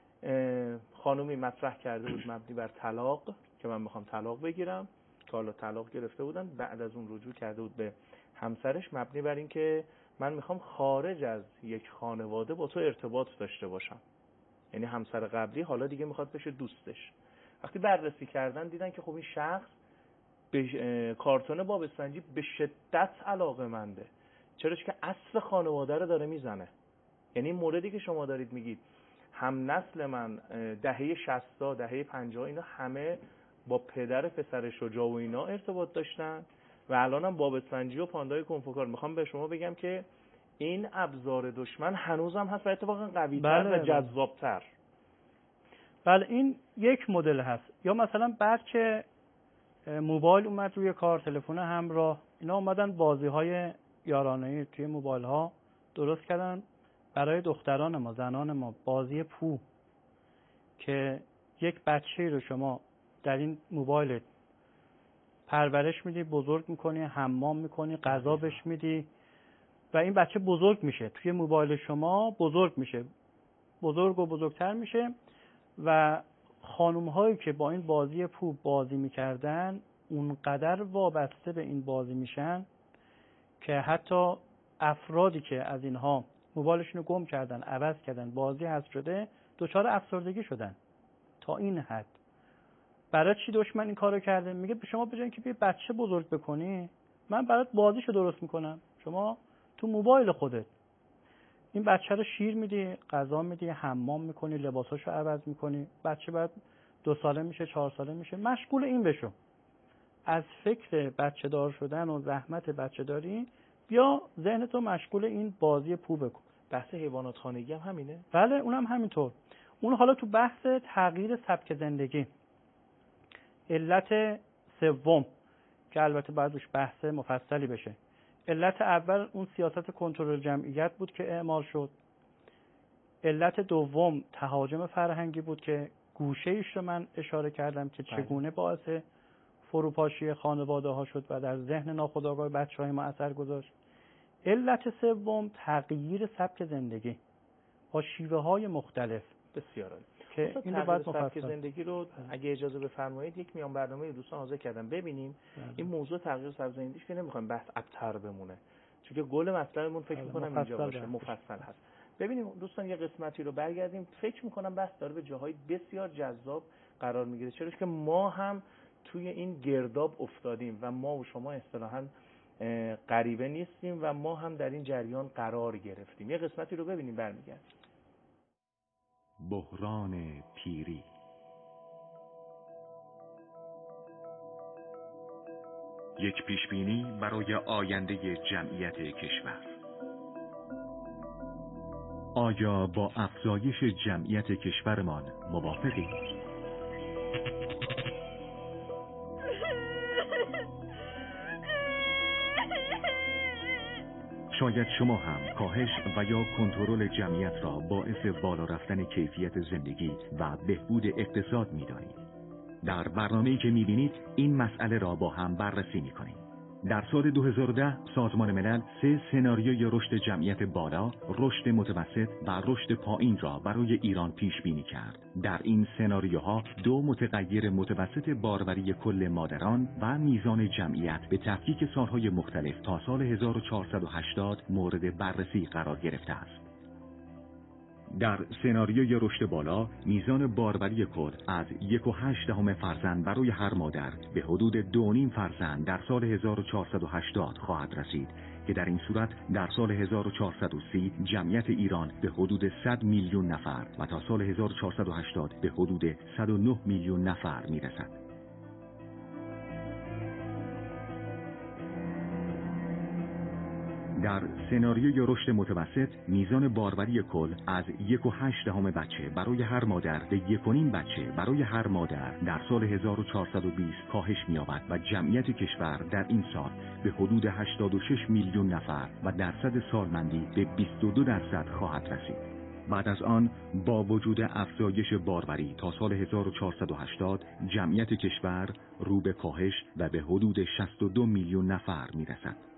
خانومی مطرح کرده بود مبنی بر طلاق که من میخوام طلاق بگیرم، که حالا طلاق گرفته بودن، بعد از اون رجوع کرده بود به همسرش مبنی بر این که من میخوام خارج از یک خانواده با تو ارتباط داشته باشم. یعنی همسر قبلی حالا دیگه میخواد بشه دوستش. وقتی بررسی کردن دیدن که خب این شخص به کارتون باب اسفنجی به شدت علاقه‌منده. چرا؟ که اصل خانواده رو داره میزنه. یعنی این موردی که شما دارید میگید هم نسل من دهه شصت دهه پنجاه اینا همه با پدر پسر شجاع و اینا ارتباط داشتن و الان هم باب اسفنجی و پاندای کنفوکار. میخوام به شما بگم که این ابزار دشمن هنوزم هست و اتفاقا قوی‌تر بله و جذاب‌تر. بله این یک مدل هست. یا مثلا بعد که موبایل اومد روی کار، تلفن همراه، اینا اومدن بازی‌های یارانه‌ای توی موبایل‌ها درست کردن برای دختران ما، زنان ما. بازی پو که یک بچه‌ای رو شما در این موبایل پرورش میدی، بزرگ میکنی، حمام میکنی، غذا بهش میدی و این بچه بزرگ میشه توی موبایل شما، بزرگ میشه، بزرگ و بزرگتر میشه و خانوم هایی که با این بازی پو بازی میکردن اونقدر وابسته به این بازی میشن که حتی افرادی که از اینها موبایلشون رو گم کردن، عوض کردن، بازی حذف شده، دچار افسردگی شدن. تا این حد. برای چی دشمن این کارو کرده؟ میگه به شما بجای که بیا بچه بزرگ بکنی، من برات بازیشو درست میکنم. شما تو موبایل خودت این بچه رو شیر میدی، غذا میدی، حمام میکنی، لباساشو عوض میکنی. بچه بعد دو ساله میشه، چهار ساله میشه، مشغول این بشو. از فکر بچه دار شدن و زحمت بچه داری بیا ذهنتو مشغول این بازی پو بکن. بحث حیوانات خانگی هم همینه؟ بله اونم هم همینطور. اون حالا تو بحث تغییر سبک زندگی. علت سوم که البته باید روش بحث مفصلی بشه. علت اول اون سیاست کنترل جمعیت بود که اعمال شد. علت دوم تهاجم فرهنگی بود که گوشه ایش رو من اشاره کردم که چگونه باعث فروپاشی خانواده ها شد و در ذهن ناخودآگاه بچه های ما اثر گذاشت. علت سوم تغییر سبک زندگی با شیوه های مختلف. بسیار عالی. که این رو باید مفصل زندگی رو اگه اجازه بفرمایید یک میان برنامه دوستان حاضر کردم ببینیم بله. این موضوع تغییر سبک زندگیش که نمیخوایم بحث ابتر بمونه، چون که گل مطلبمون فکر می‌کنم اینجا باشه، مفصل هست. ببینیم دوستان یه قسمتی رو برگردیم، فکر می‌کنم بحث داره به جاهای بسیار جذاب قرار میگیره، چرا که ما هم توی این گرداب افتادیم و ما و شما اصطلاحاً غریبه نیستیم و ما هم در این جریان قرار گرفتیم. یه قسمتی رو ببینیم برمیگردیم. بحران پیری. یک پیشبینی برای آینده جمعیت کشور. آیا با افزایش جمعیت کشورمان موافقید؟ شاید شما هم کاهش و یا کنترل جمعیت را باعث بالا رفتن کیفیت زندگی و بهبود اقتصاد می‌دانید. در برنامه‌ای که می‌بینید این مسئله را با هم بررسی می‌کنیم. در سال دو هزار و ده سازمان ملل سه سناریوی رشد جمعیت بالا، رشد متوسط و رشد پایین را برای ایران پیش بینی کرد. در این سناریوها دو متغیر متوسط باروری کل مادران و میزان جمعیت به تفکیک سالهای مختلف تا سال هزار و چهارصد و هشتاد مورد بررسی قرار گرفته است. در سناریوی رشد بالا میزان باروری کل از یک و هشت دهم فرزند برای هر مادر به حدود دو و نیم فرزند در سال هزار و چهارصد و هشتاد خواهد رسید که در این صورت در سال هزار و چهارصد و سی جمعیت ایران به حدود صد میلیون نفر و تا سال هزار و چهارصد و هشتاد به حدود صد و نه میلیون نفر میرسد. در سناریوی رشد متوسط میزان باروری کل از یک و هشت دهم بچه برای هر مادر به یک و نیم بچه برای هر مادر در سال هزار و چهارصد و بیست کاهش می‌یابد و جمعیت کشور در این سال به حدود هشتاد و شش میلیون نفر و درصد سالمندی به بیست و دو درصد خواهد رسید. بعد از آن با وجود افزایش باروری تا سال هزار و چهارصد و هشتاد جمعیت کشور رو به کاهش و به حدود شصت و دو میلیون نفر می‌رسد.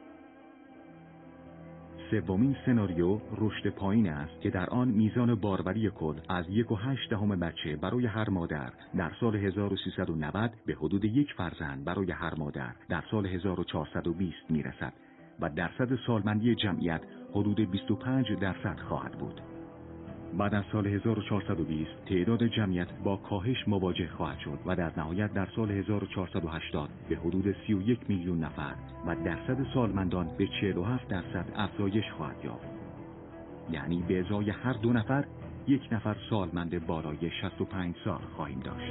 سومین سناریو رشد پایین است که در آن میزان باروری کل از یک و هشت دهم بچه برای هر مادر در سال هزار و سیصد و نود به حدود یک فرزند برای هر مادر در سال هزار و چهارصد و بیست میرسد و درصد سالمندی جمعیت حدود بیست و پنج درصد خواهد بود. بعد از سال هزار و چهارصد و بیست تعداد جمعیت با کاهش مواجه خواهد شد و در نهایت در سال هزار و چهارصد و هشتاد به حدود سی و یک میلیون نفر و درصد سالمندان به چهل و هفت درصد افزایش خواهد یافت. یعنی به ازای هر دو نفر یک نفر سالمند بالای شصت و پنج سال خواهیم داشت.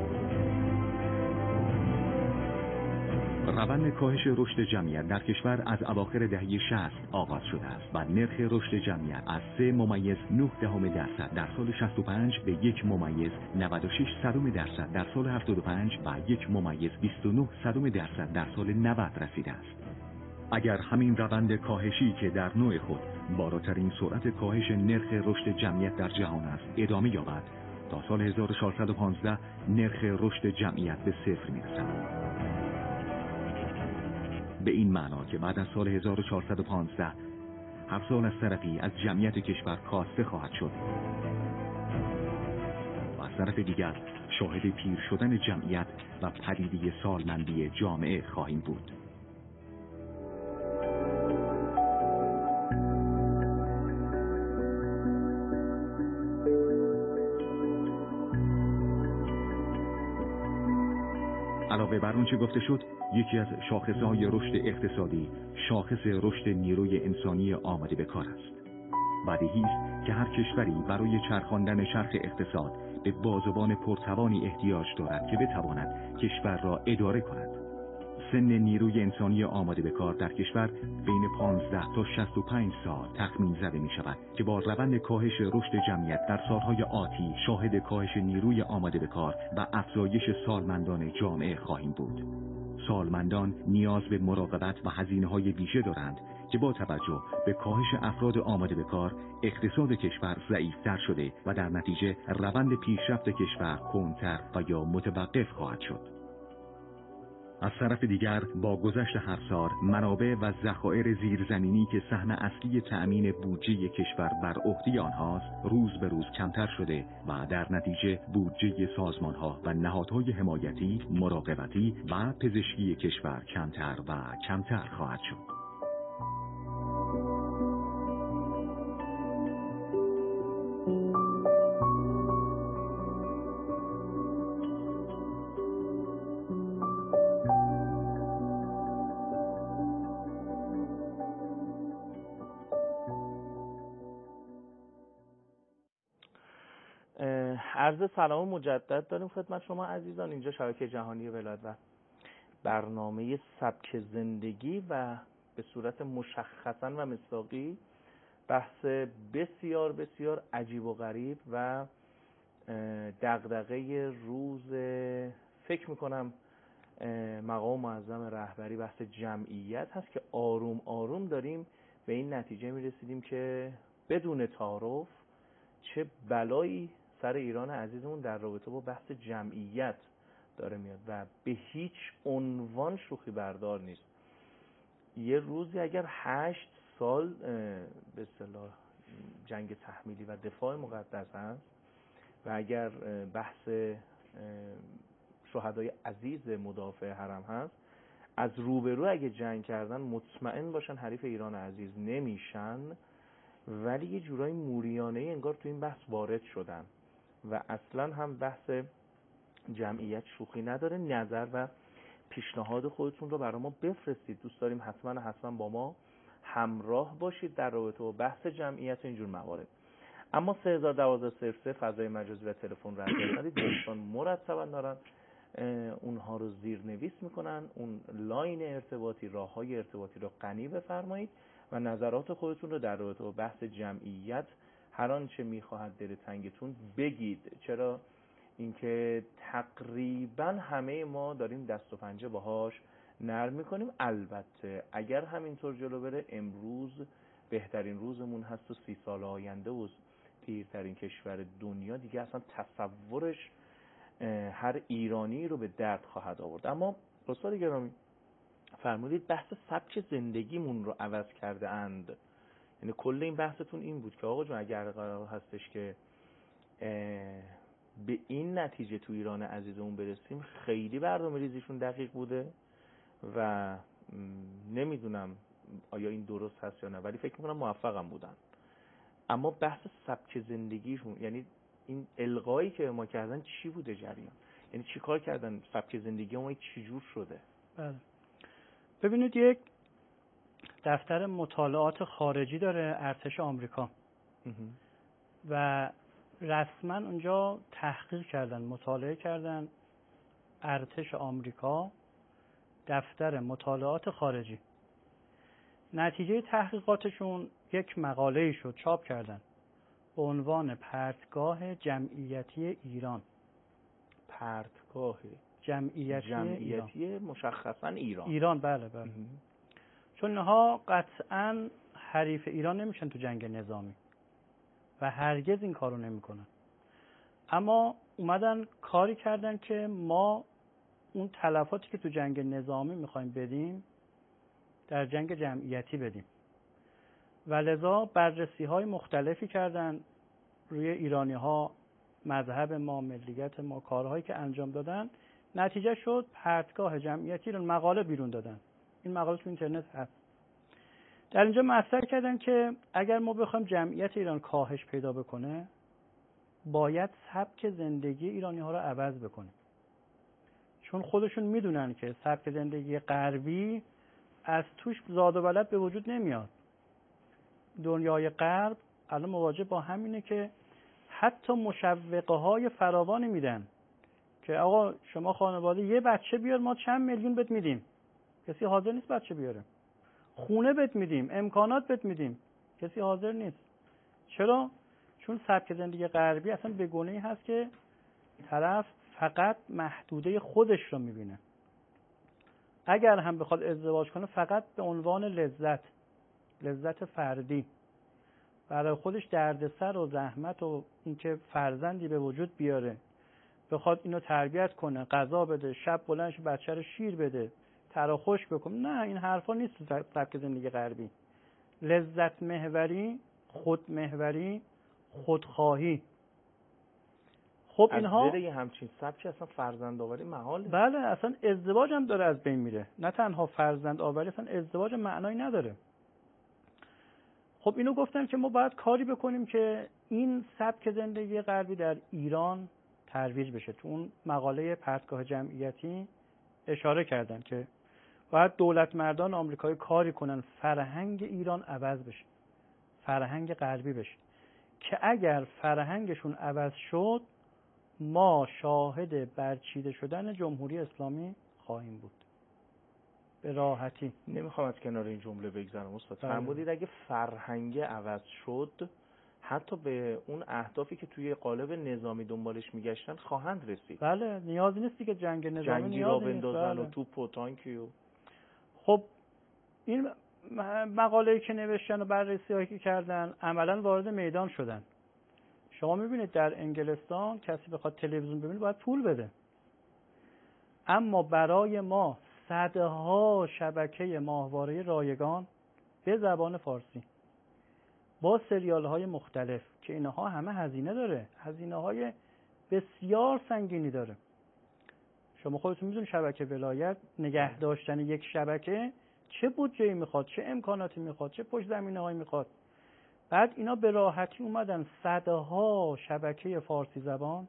روند کاهش رشد جمعیت در کشور از اواخر دهه شصت آغاز شده است و نرخ رشد جمعیت از سه ممیز نه دهم درصد در سال شصت و پنج به یک ممیز نود و شش صدم درصد در سال هفتاد و پنج و یک ممیز بیست و نه صدم درصد در سال نود رسیده است. اگر همین روند کاهشی که در نوع خود بالاترین سرعت کاهش نرخ رشد جمعیت در جهان است ادامه یابد، تا سال هزار و چهارصد و پانزده نرخ رشد جمعیت به صفر میرسد. به این معنا که بعد از سال هزار و چهارصد و پانزده هر سال از طرفی از جمعیت کشور کاسته خواهد شد و از طرف دیگر شاهد پیر شدن جمعیت و پدیده سالمندی جامعه خواهیم بود. علاوه بر آنچه گفته شد، یکی از شاخصهای رشد اقتصادی شاخص رشد نیروی انسانی آماده به کار است. بدیهی است که هر کشوری برای چرخاندن چرخ اقتصاد به بازوان پرتوانی احتیاج دارد که بتواند کشور را اداره کند. سن نیروی انسانی آماده به کار در کشور بین پانزده تا شصت و پنج سال تخمین زده می شود که با روند کاهش رشد جمعیت در سالهای آتی شاهد کاهش نیروی آماده به کار و افزایش سالمندان جامعه خواهیم بود. سالمندان نیاز به مراقبت و هزینه‌های ویژه دارند که با توجه به کاهش افراد آماده به کار اقتصاد کشور ضعیف‌تر شده و در نتیجه روند پیشرفت کشور کندتر و یا متوقف خواهد شد. از طرف دیگر با گذشت هر سال منابع و ذخایر زیرزمینی که سهم اصلی تأمین بودجه کشور بر عهده آنهاست روز به روز کمتر شده و در نتیجه بودجه سازمانها و نهادهای حمایتی، مراقبتی و پزشکی کشور کمتر و کمتر خواهد شد. عرض سلام مجدد داریم خدمت شما عزیزان. اینجا شبکه جهانی ولایت و برنامه سبک زندگی و به صورت مشخصا و مصداقی بحث بسیار بسیار عجیب و غریب و دغدغه روز فکر میکنم مقام معظم رهبری بحث جمعیت هست که آروم آروم داریم به این نتیجه میرسیدیم که بدون تعارف چه بلایی سر ایران عزیزمون در رابطه با بحث جمعیت داره میاد و به هیچ عنوان شوخی بردار نیست. یه روزی اگر هشت سال به اصطلاح جنگ تحمیلی و دفاع مقدس هست و اگر بحث شهدای عزیز مدافع حرم هست، از روبرو اگه جنگ کردن مطمئن باشن حریف ایران عزیز نمیشن، ولی یه جورای موریانه انگار تو این بحث وارد شدن و اصلا هم بحث جمعیت شوخی نداره. نظر و پیشنهاد خودتون رو برای ما بفرستید، دوست داریم حتما حتما با ما همراه باشید در رابطه با بحث جمعیت و اینجور موارد. اما سه هزار و دوازده صفر صفر فضای مجازی و تلفن رد کردید، دوستان مرتبا دارن اونها رو زیرنویس میکنن. اون لاین ارتباطی، راههای ارتباطی رو غنی بفرمایید و نظرات خودتون رو در رابطه با بحث جمعیت هر آنچه میخواهد دل تنگتون بگید. چرا؟ اینکه تقریبا همه ما داریم دست و پنجه باهاش نرم میکنیم. البته اگر همینطور جلو بره امروز بهترین روزمون هست و سی سال آینده و پیرترین کشور دنیا دیگه اصلا تصورش هر ایرانی رو به درد خواهد آورد. اما استاد گرامی فرمودید بحث سبک زندگیمون رو عوض کرده اند. یعنی کل این بحثتون این بود که آقا جون اگر قرار هستش که به این نتیجه تو ایران عزیزمون برسیم، خیلی برنامه ریزیشون دقیق بوده و نمیدونم آیا این درست هست یا نه، ولی فکر میکنم موفقم بودن. اما بحث سبک زندگیشون، یعنی این القایی که ما کردن چی بوده جریان؟ یعنی چی کار کردن؟ سبک زندگی ما چی جور شده؟ بله ببینید، یک دفتر مطالعات خارجی داره ارتش آمریکا و رسما اونجا تحقیق کردن، مطالعه کردن. ارتش آمریکا دفتر مطالعات خارجی، نتیجه تحقیقاتشون یک مقاله شد چاپ کردن به عنوان پرتگاه جمعیتی ایران. پرتگاه جمعیتی, جمعیتی ایران. مشخصا ایران. ایران بله بله. چون اینها قطعا حریف ایران نمیشن تو جنگ نظامی و هرگز این کارو نمیکنن، اما اومدن کاری کردن که ما اون تلفاتی که تو جنگ نظامی میخوایم بدیم در جنگ جمعیتی بدیم و لذا بررسی های مختلفی کردن روی ایرانی ها، مذهب ما، ملیت ما، کارهایی که انجام دادن. نتیجه شد پرتگاه جمعیتی رو مقاله بیرون دادن. این مقاله تو اینترنت هست. در اینجا مطرح کردن که اگر ما بخوایم جمعیت ایران کاهش پیدا بکنه، باید سبک زندگی ایرانی ها رو عوض بکنیم. چون خودشون میدونن که سبک زندگی غربی از توش زاد و ولد به وجود نمیاد. دنیای غرب الان مواجه با همینه که حتی مشوقه های فراوانی میدن که آقا شما خانواده یه بچه بیار ما چند میلیون بهت میدیم. کسی حاضر نیست بچه بیاره. خونه بهت میدیم، امکانات بهت میدیم، کسی حاضر نیست. چرا؟ چون سبک زندگی غربی اصلا به گونه‌ای هست که طرف فقط محدوده خودش رو میبینه. اگر هم بخواد ازدواج کنه فقط به عنوان لذت، لذت فردی، برای خودش دردسر و زحمت و اینکه فرزندی به وجود بیاره بخواد اینو تربیت کنه، غذا بده، شب بلندش بچه رو شیر بده، تراخوش بکنه. نه، این حرفا نیست تو سبک زندگی غربی. لذت محوری، خود محوری، خودخواهی. خب اینها از زیر همچین سبکی اصلا فرزند آوری محاله. بله، اصلا ازدواج هم داره از بین میره. نه تنها فرزند آوری، اصلا ازدواج معنایی نداره. خب اینو گفتم که ما باید کاری بکنیم که این سبک زندگی غربی در ایران ترویج بشه. تو اون مقاله پرتگاه جمعیتی اشاره کردن که باید دولت مردان آمریکایی کاری کنن فرهنگ ایران عوض بشه، فرهنگ غربی بشه، که اگر فرهنگشون عوض شد ما شاهد برچیده شدن جمهوری اسلامی خواهیم بود به راحتی. نمیخوام از کنار این جمله بگذرم استاد. فرمودید اگه فرهنگ عوض شد حتی به اون اهدافی که توی قالب نظامی دنبالش میگشتن خواهند رسید. بله، نیازی نیست که جنگ نظامی جنگی را بندازن بله. و توپ و تانکی و خب این مقاله‌ای که نوشتن و بررسی‌هایی که کردن عملاً وارد میدان شدن. شما میبینید در انگلستان کسی بخواد تلویزیون ببینه باید پول بده، اما برای ما صدها شبکه ماهواره رایگان به زبان فارسی با سریال‌های مختلف که اینها همه هزینه داره، هزینه‌های بسیار سنگینی داره. شما خودتون میدونید شبکه ولایت نگه داشتن یک شبکه چه بودجه‌ای میخواد، چه امکاناتی میخواد، چه پشت زمینه‌هایی میخواد. بعد اینا به راحتی اومدن صدها شبکه فارسی زبان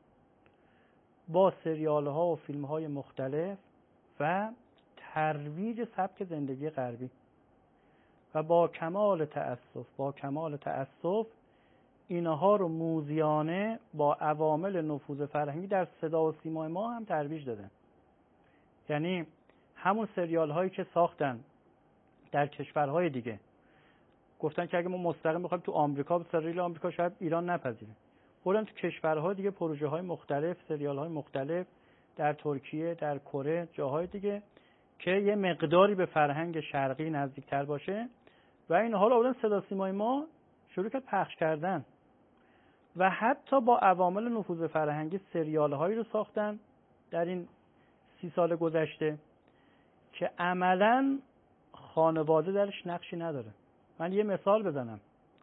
با سریال‌ها و فیلم‌های مختلف و ترویج سبک زندگی غربی و با کمال تأسف با کمال تأسف اینها رو موذیانه با عوامل نفوذ فرهنگی در صدا و سیما ما هم ترویج دادن. یعنی همون سریال هایی که ساختن در کشورهای دیگه، گفتن که اگه ما مستقیم بخوایم تو آمریکا، سریال آمریکا شاید ایران نپذیره، بردن تو کشورهای دیگه پروژه های مختلف، سریال های مختلف در ترکیه، در کره، جاهای دیگه که یه مقداری به فرهنگ شرقی نزدیکتر باشه و این حالا آوردن صدا سیمای ما شروع کرد پخش کردن و حتی با عوامل نفوذ فرهنگی سریال هایی رو ساختن در این سی سال گذشته که عملاً خانواده درش نقشی نداره. من یه مثال بزنم.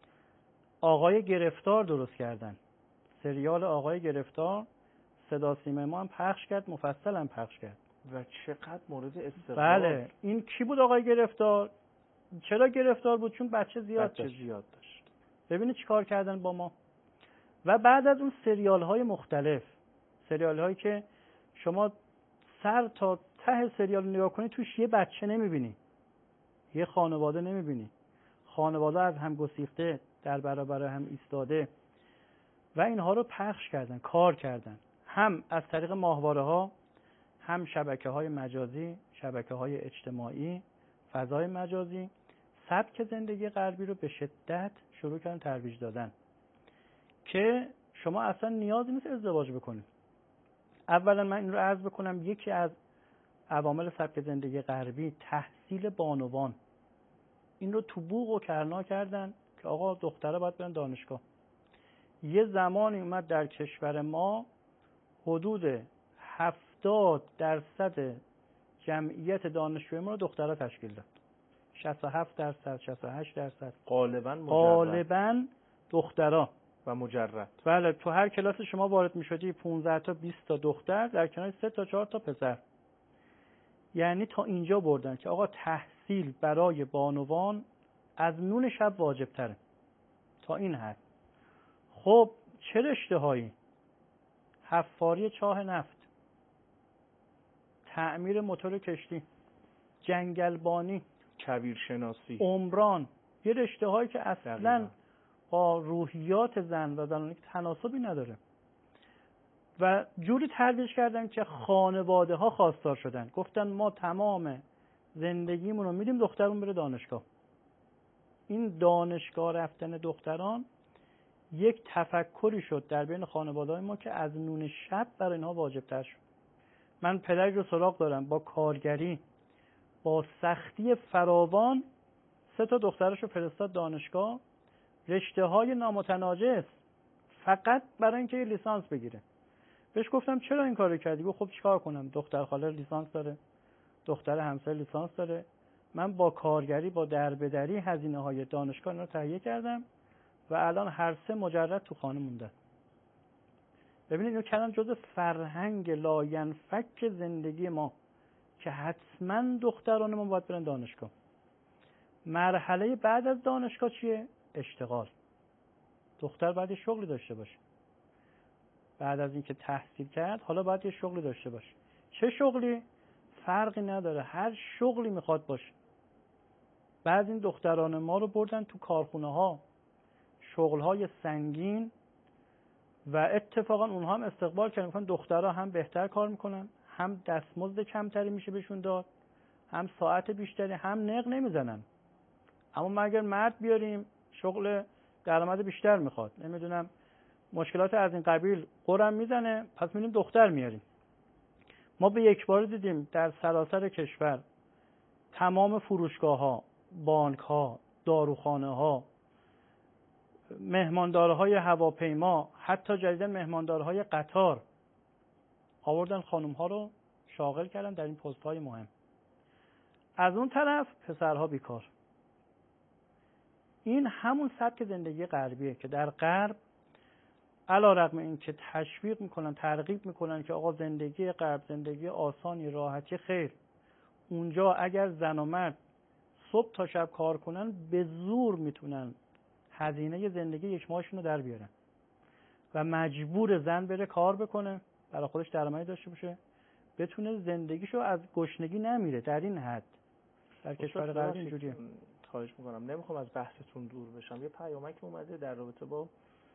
آقای گرفتار درست کردن، سریال آقای گرفتار صدا سیمای ما هم پخش کرد، مفصل هم پخش کرد و چقدر مورد استقبال. بله. این کی بود آقای گرفتار؟ چرا گرفتار بود؟ چون بچه زیاد بچه داشت. زیاد داشت. ببینید چی کار کردن با ما. و بعد از اون سریال های مختلف، سریال هایی که شما سر تا ته سریال نگاه کنی توش یه بچه نمیبینی، یه خانواده نمیبینی، خانواده از هم گسیخته در برابر هم ایستاده و اینها رو پخش کردن، کار کردن، هم از طریق ماهواره ها، هم شبکه های مجازی، شبکه های اجتماعی، فضای مجازی، سبک زندگی غربی رو به شدت شروع کردن ترویج دادن که شما اصلا نیازی نیست ازدواج بکنید. اولا من این رو عرض بکنم یکی از عوامل سبک زندگی غربی تحصیل بانوان، این رو تو بوق و کرنا کردن که آقا دختره باید برن دانشگاه. یه زمانی اومد در کشور ما حدود هفتاد درصد جمعیت دانشجوی ما رو دخترها تشکیل داد. شصت و هفت درصد، شصت و هشت درصد غالباً مجرد غالباً دخترها و مجرد. بله، تو هر کلاس شما وارد می‌شدی پانزده تا بیست تا دختر در کنار سه تا چهار تا پسر. یعنی تا اینجا بردن که آقا تحصیل برای بانوان از نون شب واجب تره. تا این حد. خب چه رشته هایی؟ حفاری چاه نفت، تعمیر موتور کشتی، جنگلبانی، کویرشناسی، عمران، یه رشته هایی که اصلا دقیقا با روحیات زن و زنانی تناسبی نداره و جوری ترویج کردن که خانواده ها خواستار شدن، گفتن ما تمام زندگیمون رو میدیم دخترمون بره دانشگاه. این دانشگاه رفتن دختران یک تفکری شد در بین خانواده های ما که از نون شب برای اینها واجب تر شد. من پدری رو سراغ دارم با کارگری، با سختی فراوان سه تا دخترشو فرستاد دانشگاه، رشته های نامتناجس، فقط برای اینکه لیسانس بگیره. بهش گفتم چرا این کارو کردی؟ گفت خب چیکار کنم، دختر خاله لیسانس داره، دختر همسر لیسانس داره، من با کارگری با دربدری هزینه های دانشگاه رو تهیه کردم و الان هر سه مجرد تو خانه مونده. ببینید اینو کردن جزء فرهنگ لاینفک زندگی ما که حتما دختران ما باید برن دانشگاه. مرحله بعد از دانشگاه چیه؟ اشتغال. دختر باید یه شغلی داشته باشه. بعد از اینکه تحصیل کرد حالا باید یه شغلی داشته باشه. چه شغلی؟ فرقی نداره، هر شغلی میخواد باشه. بعضی این دختران ما رو بردن تو کارخونه ها، شغل های سنگین، و اتفاقا اونها هم استقبال کردن، میگن دخترها هم بهتر کار میکنن، هم دستمزد کمتری میشه بهشون داد، هم ساعت بیشتری، هم نق نمیزنن. اما ما اگر مرد بیاریم شغل درآمد بیشتر میخواد، نمیدونم مشکلات از این قبیل قرم میزنه، پس میریم دختر میاریم. ما به یک بار دیدیم در سراسر کشور تمام فروشگاه ها، بانک ها، داروخانه ها، مهماندارهای هواپیما، حتی جدیداً مهماندارهای قطار آوردن خانم ها رو شاغل کردن در این پست های مهم. از اون طرف پسرها بیکار. این همون سبک زندگی غربیه که در غرب علیرغم این که تشویق میکنن، ترغیب میکنن که آقا زندگی غرب زندگی آسانی، راحتی، خیر، اونجا اگر زن و مرد صبح تا شب کار کنن به زور میتونن هزینه زندگی یک ماهشون رو در بیارن و مجبور زن بره کار بکنه، برای خودش درآمدی داشته باشه، بتونه زندگیشو از گشنگی نمیره. در این حد در کشور غربی اینجوریه. خواهش میکنم، نمیخوام از بحثتون دور بشم. یه پیامک اومده در رابطه با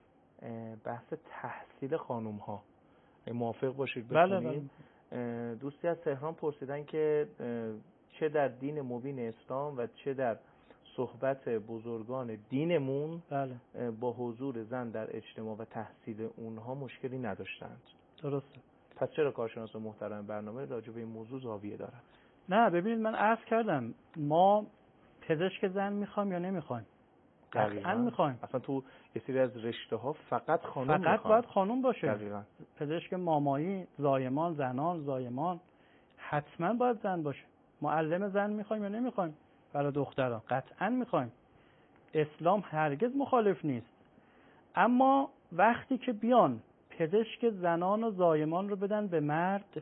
بحث تحصیل خانم ها، موافق باشید بخونید. بله. دوستی از تهران پرسیدن که چه در دین مبین اسلام و چه در صحبت بزرگان دینمون بله. با حضور زن در اجتماع و تحصیل اونها مشکلی نداشتند. درسته. پس چرا کارشناس محترم برنامه راجع به این موضوع زاویه دارن؟ نه ببینید، من عرض کردم ما پزشک زن میخوایم یا نمیخوایم؟ قطعا میخوایم. اصلا تو یه سری از رشته ها فقط خانم فقط میخوان. باید خانم باشه. دقیقاً. پزشک مامایی، زایمان، زنان، زایمان حتما باید زن باشه. معلم زن میخوایم یا نمیخوایم؟ برای دختران قطعا میخوایم. اسلام هرگز مخالف نیست. اما وقتی که بیان پزشک زنان و زایمان رو بدن به مرد،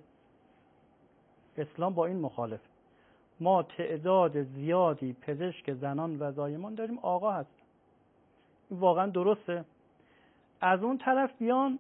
اسلام با این مخالف. ما تعداد زیادی پزشک زنان و زایمان داریم آقا هست. این واقعا درسته. از اون طرف بیان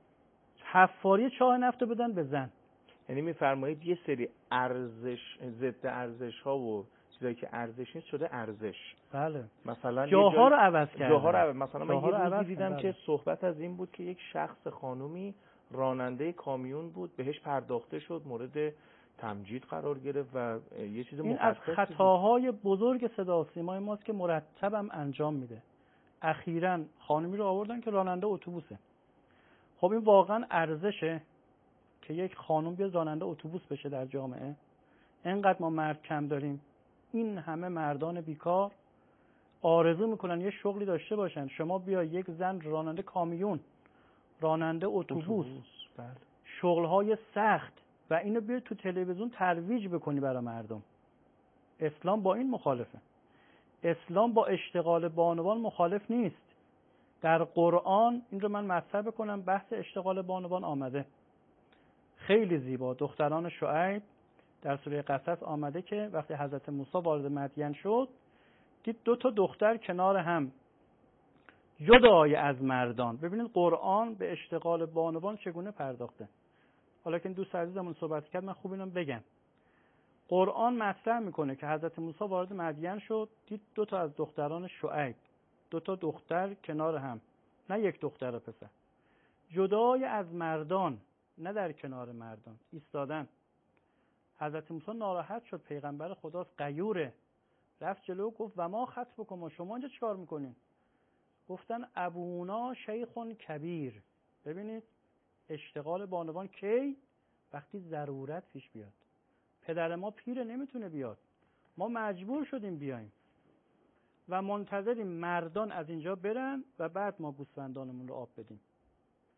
حفاری چاه نفت رو بدن به زن. یعنی میفرمایید یه سری ارزش، ضد ارزش ها و چیزایی که ارزش نیست شده ارزش. بله. مثلا جاها رو عوض کردن. جاها رو عوض. مثلا من جاها یه روزی دیدم بله. که صحبت از این بود که یک شخص خانومی راننده کامیون بود، بهش پرداخته شد، مورد تمجید قرار گرفت و یه چیز این از خطاهای بود. بزرگ صدا و سیمای ماست که مرتبم انجام میده. اخیراً خانمی رو آوردن که راننده اتوبوسه. خب این واقعا ارزشه که یک خانم بیاد راننده اتوبوس بشه در جامعه؟ اینقدر ما مرد کم داریم. این همه مردان بیکار آرزو میکنن یه شغلی داشته باشن. شما بیا یک زن راننده کامیون، راننده اتوبوس، بله. شغل‌های سخت، و اینو بیا تو تلویزیون ترویج بکنی برای مردم. اسلام با این مخالفه. اسلام با اشتغال بانوان مخالف نیست. در قرآن این رو من مطرح بکنم، بحث اشتغال بانوان آمده خیلی زیبا. دختران شعیب در سوره قصص آمده که وقتی حضرت موسی وارد مدین شد دید دو تا دختر کنار هم جدای از مردان. ببینید قرآن به اشتغال بانوان چگونه پرداخته. حالا که این دوست عزیزمون صحبت کرد من خوب اینم بگم. قرآن مطرح میکنه که حضرت موسی وارد مدین شد دید دو تا از دختران شعیب، دو تا دختر کنار هم، نه یک دختر و پسر، جدای از مردان، نه در کنار مردان ایستادن. حضرت موسی ناراحت شد، پیغمبر خداست، غیوره، رفت جلو گفت و ما خطبکم، شما اینجا چیکار میکنین؟ گفتن ابونا شیخون کبیر. ببینید اشتغال بانوان کی؟ وقتی ضرورت پیش بیاد. پدر ما پیره نمیتونه بیاد، ما مجبور شدیم بیایم و منتظریم مردان از اینجا برن و بعد ما گوسفندانمون رو آب بدیم.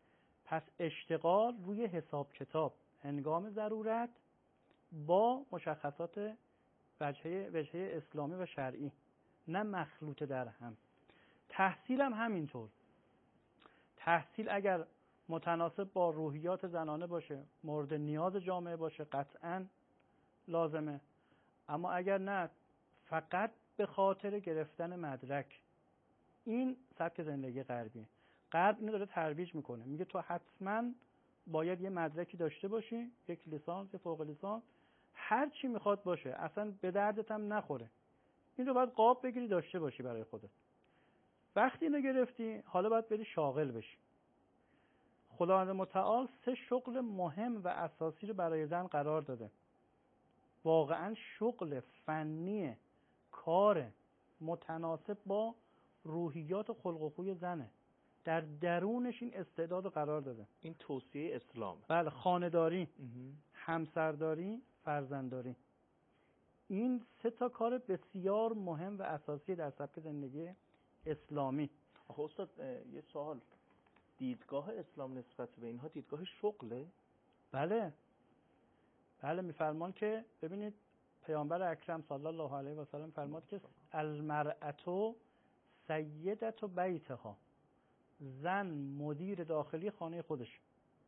پس اشتغال روی حساب کتاب هنگام ضرورت با مشخصات وجهه وجهه اسلامی و شرعی، نه مخلوط در هم. تحصیل هم همینطور. تحصیل اگر متناسب با روحیات زنانه باشه، مورد نیاز جامعه باشه، قطعاً لازمه. اما اگر نه، فقط به خاطر گرفتن مدرک، این سبک زندگی غربیه. غرب اینو داره ترویج میکنه، میگه تو حتما باید یه مدرکی داشته باشی، یک لیسانس، یک فوق لیسانس، هر چی میخواد باشه، اصلا به دردت هم نخوره، این رو باید قاب بگیری داشته باشی برای خودت. وقتی اینو گرفتی، حالا باید بری شاغل بشی. خداوند متعال سه شغل مهم و اساسی رو برای زن قرار داده. واقعا شغل فنی، کار متناسب با روحیات و خلق و خوی زنه، در درونش این استعداد رو قرار داده. این توصیه اسلام. بله، خانه‌داری، همسرداری، فرزندداری، این سه تا کار بسیار مهم و اساسی در سبک زندگی اسلامی. آخه استاد یه سوال، دیدگاه اسلام نسبت به اینها دیدگاه شغله؟ بله بله، میفرمان که ببینید پیامبر اکرم صلی الله علیه و سلم فرمود که المرأة سیدة بیتها، زن مدیر داخلی خانه خودش،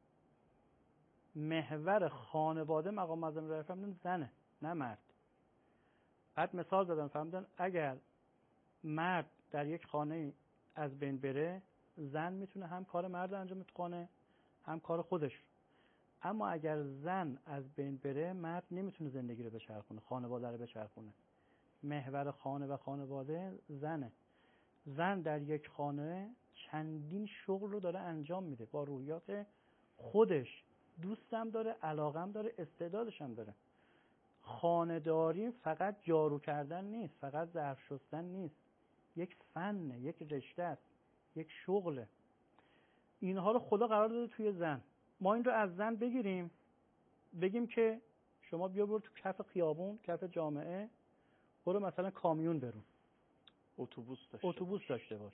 محور خانواده مقام معظم رفت فرمودن زنه نه مرد. بعد مثال زدن فرمودن اگر مرد در یک خانه از بین بره، زن میتونه هم کار مرد انجام بده خانه، هم کار خودش. اما اگر زن از بین بره، مرد نمیتونه زندگی رو بچرخونه، خانواده رو بچرخونه. محور خانه و خانواده زنه. زن در یک خانه چندین شغل رو داره انجام میده با روحیات خودش، دوستم داره، علاقم داره، استعدادش هم داره. خانه‌داری فقط جارو کردن نیست، فقط ظرف شستن نیست، یک فن، یک رشته است، یک شغله. اینها رو خدا قرار داده توی زن. ما این رو از زن بگیریم، بگیم که شما بیا برو تو کف خیابون، کف جامعه، برو مثلا کامیون برو، اتوبوس داشته اتوبوس داشته باش.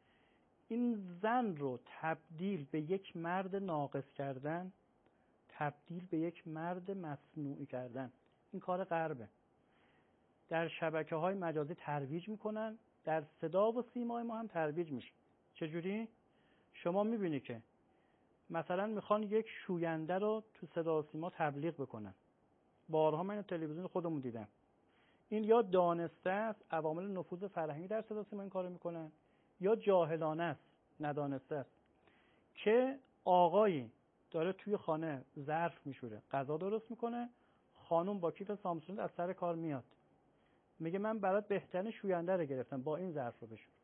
این زن رو تبدیل به یک مرد ناقص کردن، تبدیل به یک مرد مصنوعی کردن، این کار غربه. در شبکه‌های مجازی ترویج میکنن، در صدا و سیمای ما هم ترویج میشه. چجوری؟ شما میبینی که مثلا میخوان یک شوینده رو تو صدا و سیما تبلیغ بکنن. بارها من تلویزیون خودمون دیدم. این یا دانسته است، عوامل نفوذ فرهنگی در صدا و سیما این کارو میکنن، یا جاهلانه است، ندانسته است، که آقایی داره توی خانه ظرف میشوره، غذا درست میکنه، خانم با کیف سامسونگ از سر کار میاد، میگه من برات بهترین شوینده رو گرفتم، با این ظرف رو بشور.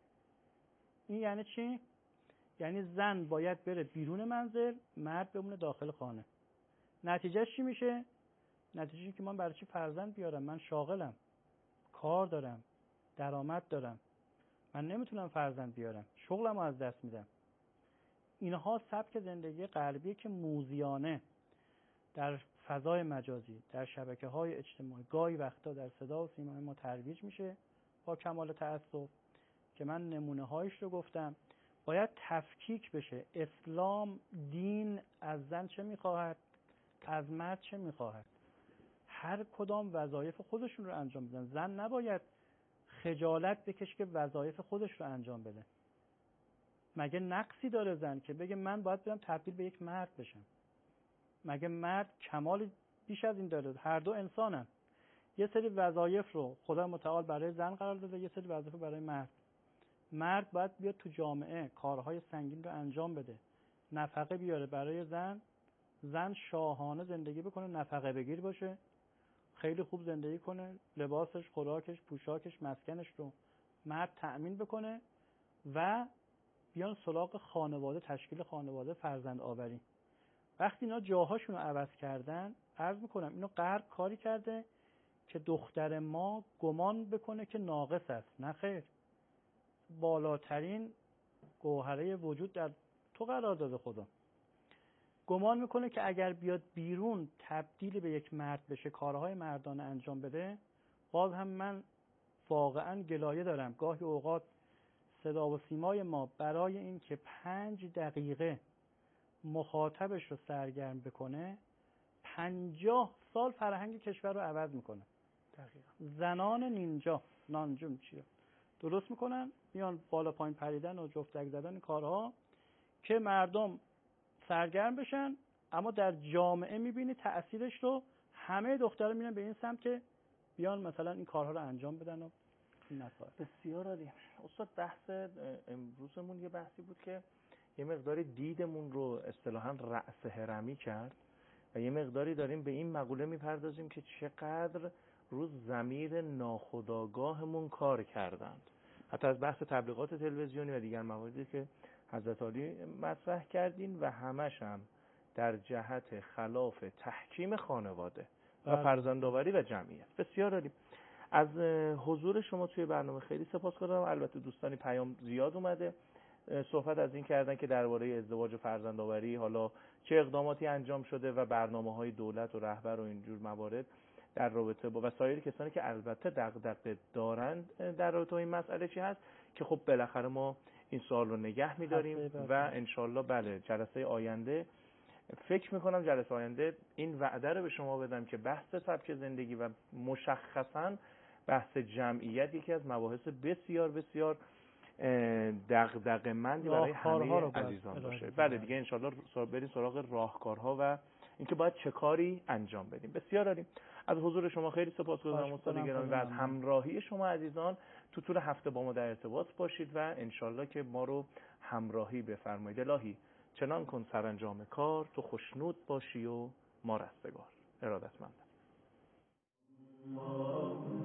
این یعنی چی؟ یعنی زن باید بره بیرون منزل، مرد بمونه داخل خانه. نتیجهش چی میشه؟ نتیجهش این که من برای چی فرزند بیارم؟ من شاغلم، کار دارم، درآمد دارم، من نمیتونم فرزند بیارم، شغلم رو از دست میدم. اینها سبک زندگی غربی که موذیانه در فضای مجازی، در شبکه‌های اجتماعی، گاهی وقتا در صدا و سیما ما ترویج میشه با کمال تأسف، که من نمونه‌هایش رو گفتم. باید تفکیک بشه. اسلام دین از زن چه میخواهد، از مرد چه میخواهد. هر کدام وظایف خودشون رو انجام بدن. زن نباید خجالت بکشه که وظایف خودش رو انجام بده. مگه نقصی داره زن که بگه من باید برم تبدیل به یک مرد بشم؟ مگه مرد کمال بیش از این داره؟ هر دو انسانن. یه سری وظایف رو خدا متعال برای زن قرار داده، یه سری وظایف برای مرد. مرد باید بیاد تو جامعه کارهای سنگین رو انجام بده، نفقه بیاره برای زن، زن شاهانه زندگی بکنه، نفقه بگیر باشه، خیلی خوب زندگی کنه، لباسش، خوراکش، پوشاکش، مسکنش رو مرد تأمین بکنه و بیان سراغ خانواده، تشکیل خانواده، فرزند آوری. وقتی اینا جاهاشون رو عوض کردن، عرض میکنم اینو غرب کاری کرده که دختر ما گمان بکنه که ناقص است. نه خیر، بالاترین گوهره وجود در تو قرار داده خدا. گمان میکنه که اگر بیاد بیرون تبدیل به یک مرد بشه، کارهای مردانه انجام بده. باز هم من واقعا گلایه دارم، گاهی اوقات صدا و سیمای ما برای این که پنج دقیقه مخاطبش رو سرگرم بکنه پنجاه سال فرهنگ کشور رو عوض میکنه. دقیقا. زنان نینجا نانجوم چیه درست میکنن، میان بالا پایین پریدن و جفتک زدن کارها که مردم سرگرم بشن، اما در جامعه میبینی تأثیرش رو همه دخترها میرن به این سمت که بیان مثلا این کارها رو انجام بدن و این مسائل. بسیار عالی. استاد بحث امروزمون یه بحثی بود که یه مقداری دیدمون رو اصطلاحاً رأس هرمی کرد و یه مقداری داریم به این مقوله میپردازیم که چقدر روز ضمیر ناخودآگاهمون کار کردند. حتی از بحث تبلیغات تلویزیونی و دیگر مواردی که حضرت عالی مطرح کردین و همش هم در جهت خلاف تحکیم خانواده و فرزندآوری و جمعیت. بسیار عالی. از حضور شما توی برنامه خیلی سپاسگزارم. البته دوستانی پیام زیاد اومده، صحبت از این کردن که درباره ازدواج و فرزندآوری حالا چه اقداماتی انجام شده و برنامه‌های دولت و رهبر و اینجور موارد در رابطه با و سایر کسانی که البته دغدغه دارند در رابطه با این مسئله چی هست که خب بالاخره ما این سوال رو نگه می‌داریم و انشالله بله جلسه آینده فکر می‌کنم جلسه آینده این وعده رو به شما بدم که بحث سبک زندگی و مشخصاً بحث جمعیت یکی از مباحث بسیار بسیار دغدغه‌مندی برای همه عزیزان باشه. بله دیگه انشالله بریم سراغ راهکارها و اینکه باید چه کاری انجام بدیم. بسیار عالی. از حضور شما خیلی سپاسگزارم استاد گرامی و از همراهی شما عزیزان. تو طول هفته با ما در ارتباط باشید و انشالله که ما رو همراهی بفرمایید. الهی چنان کن سرانجام کار تو خوشنود باشی و ما رستگار. ارادتمندم.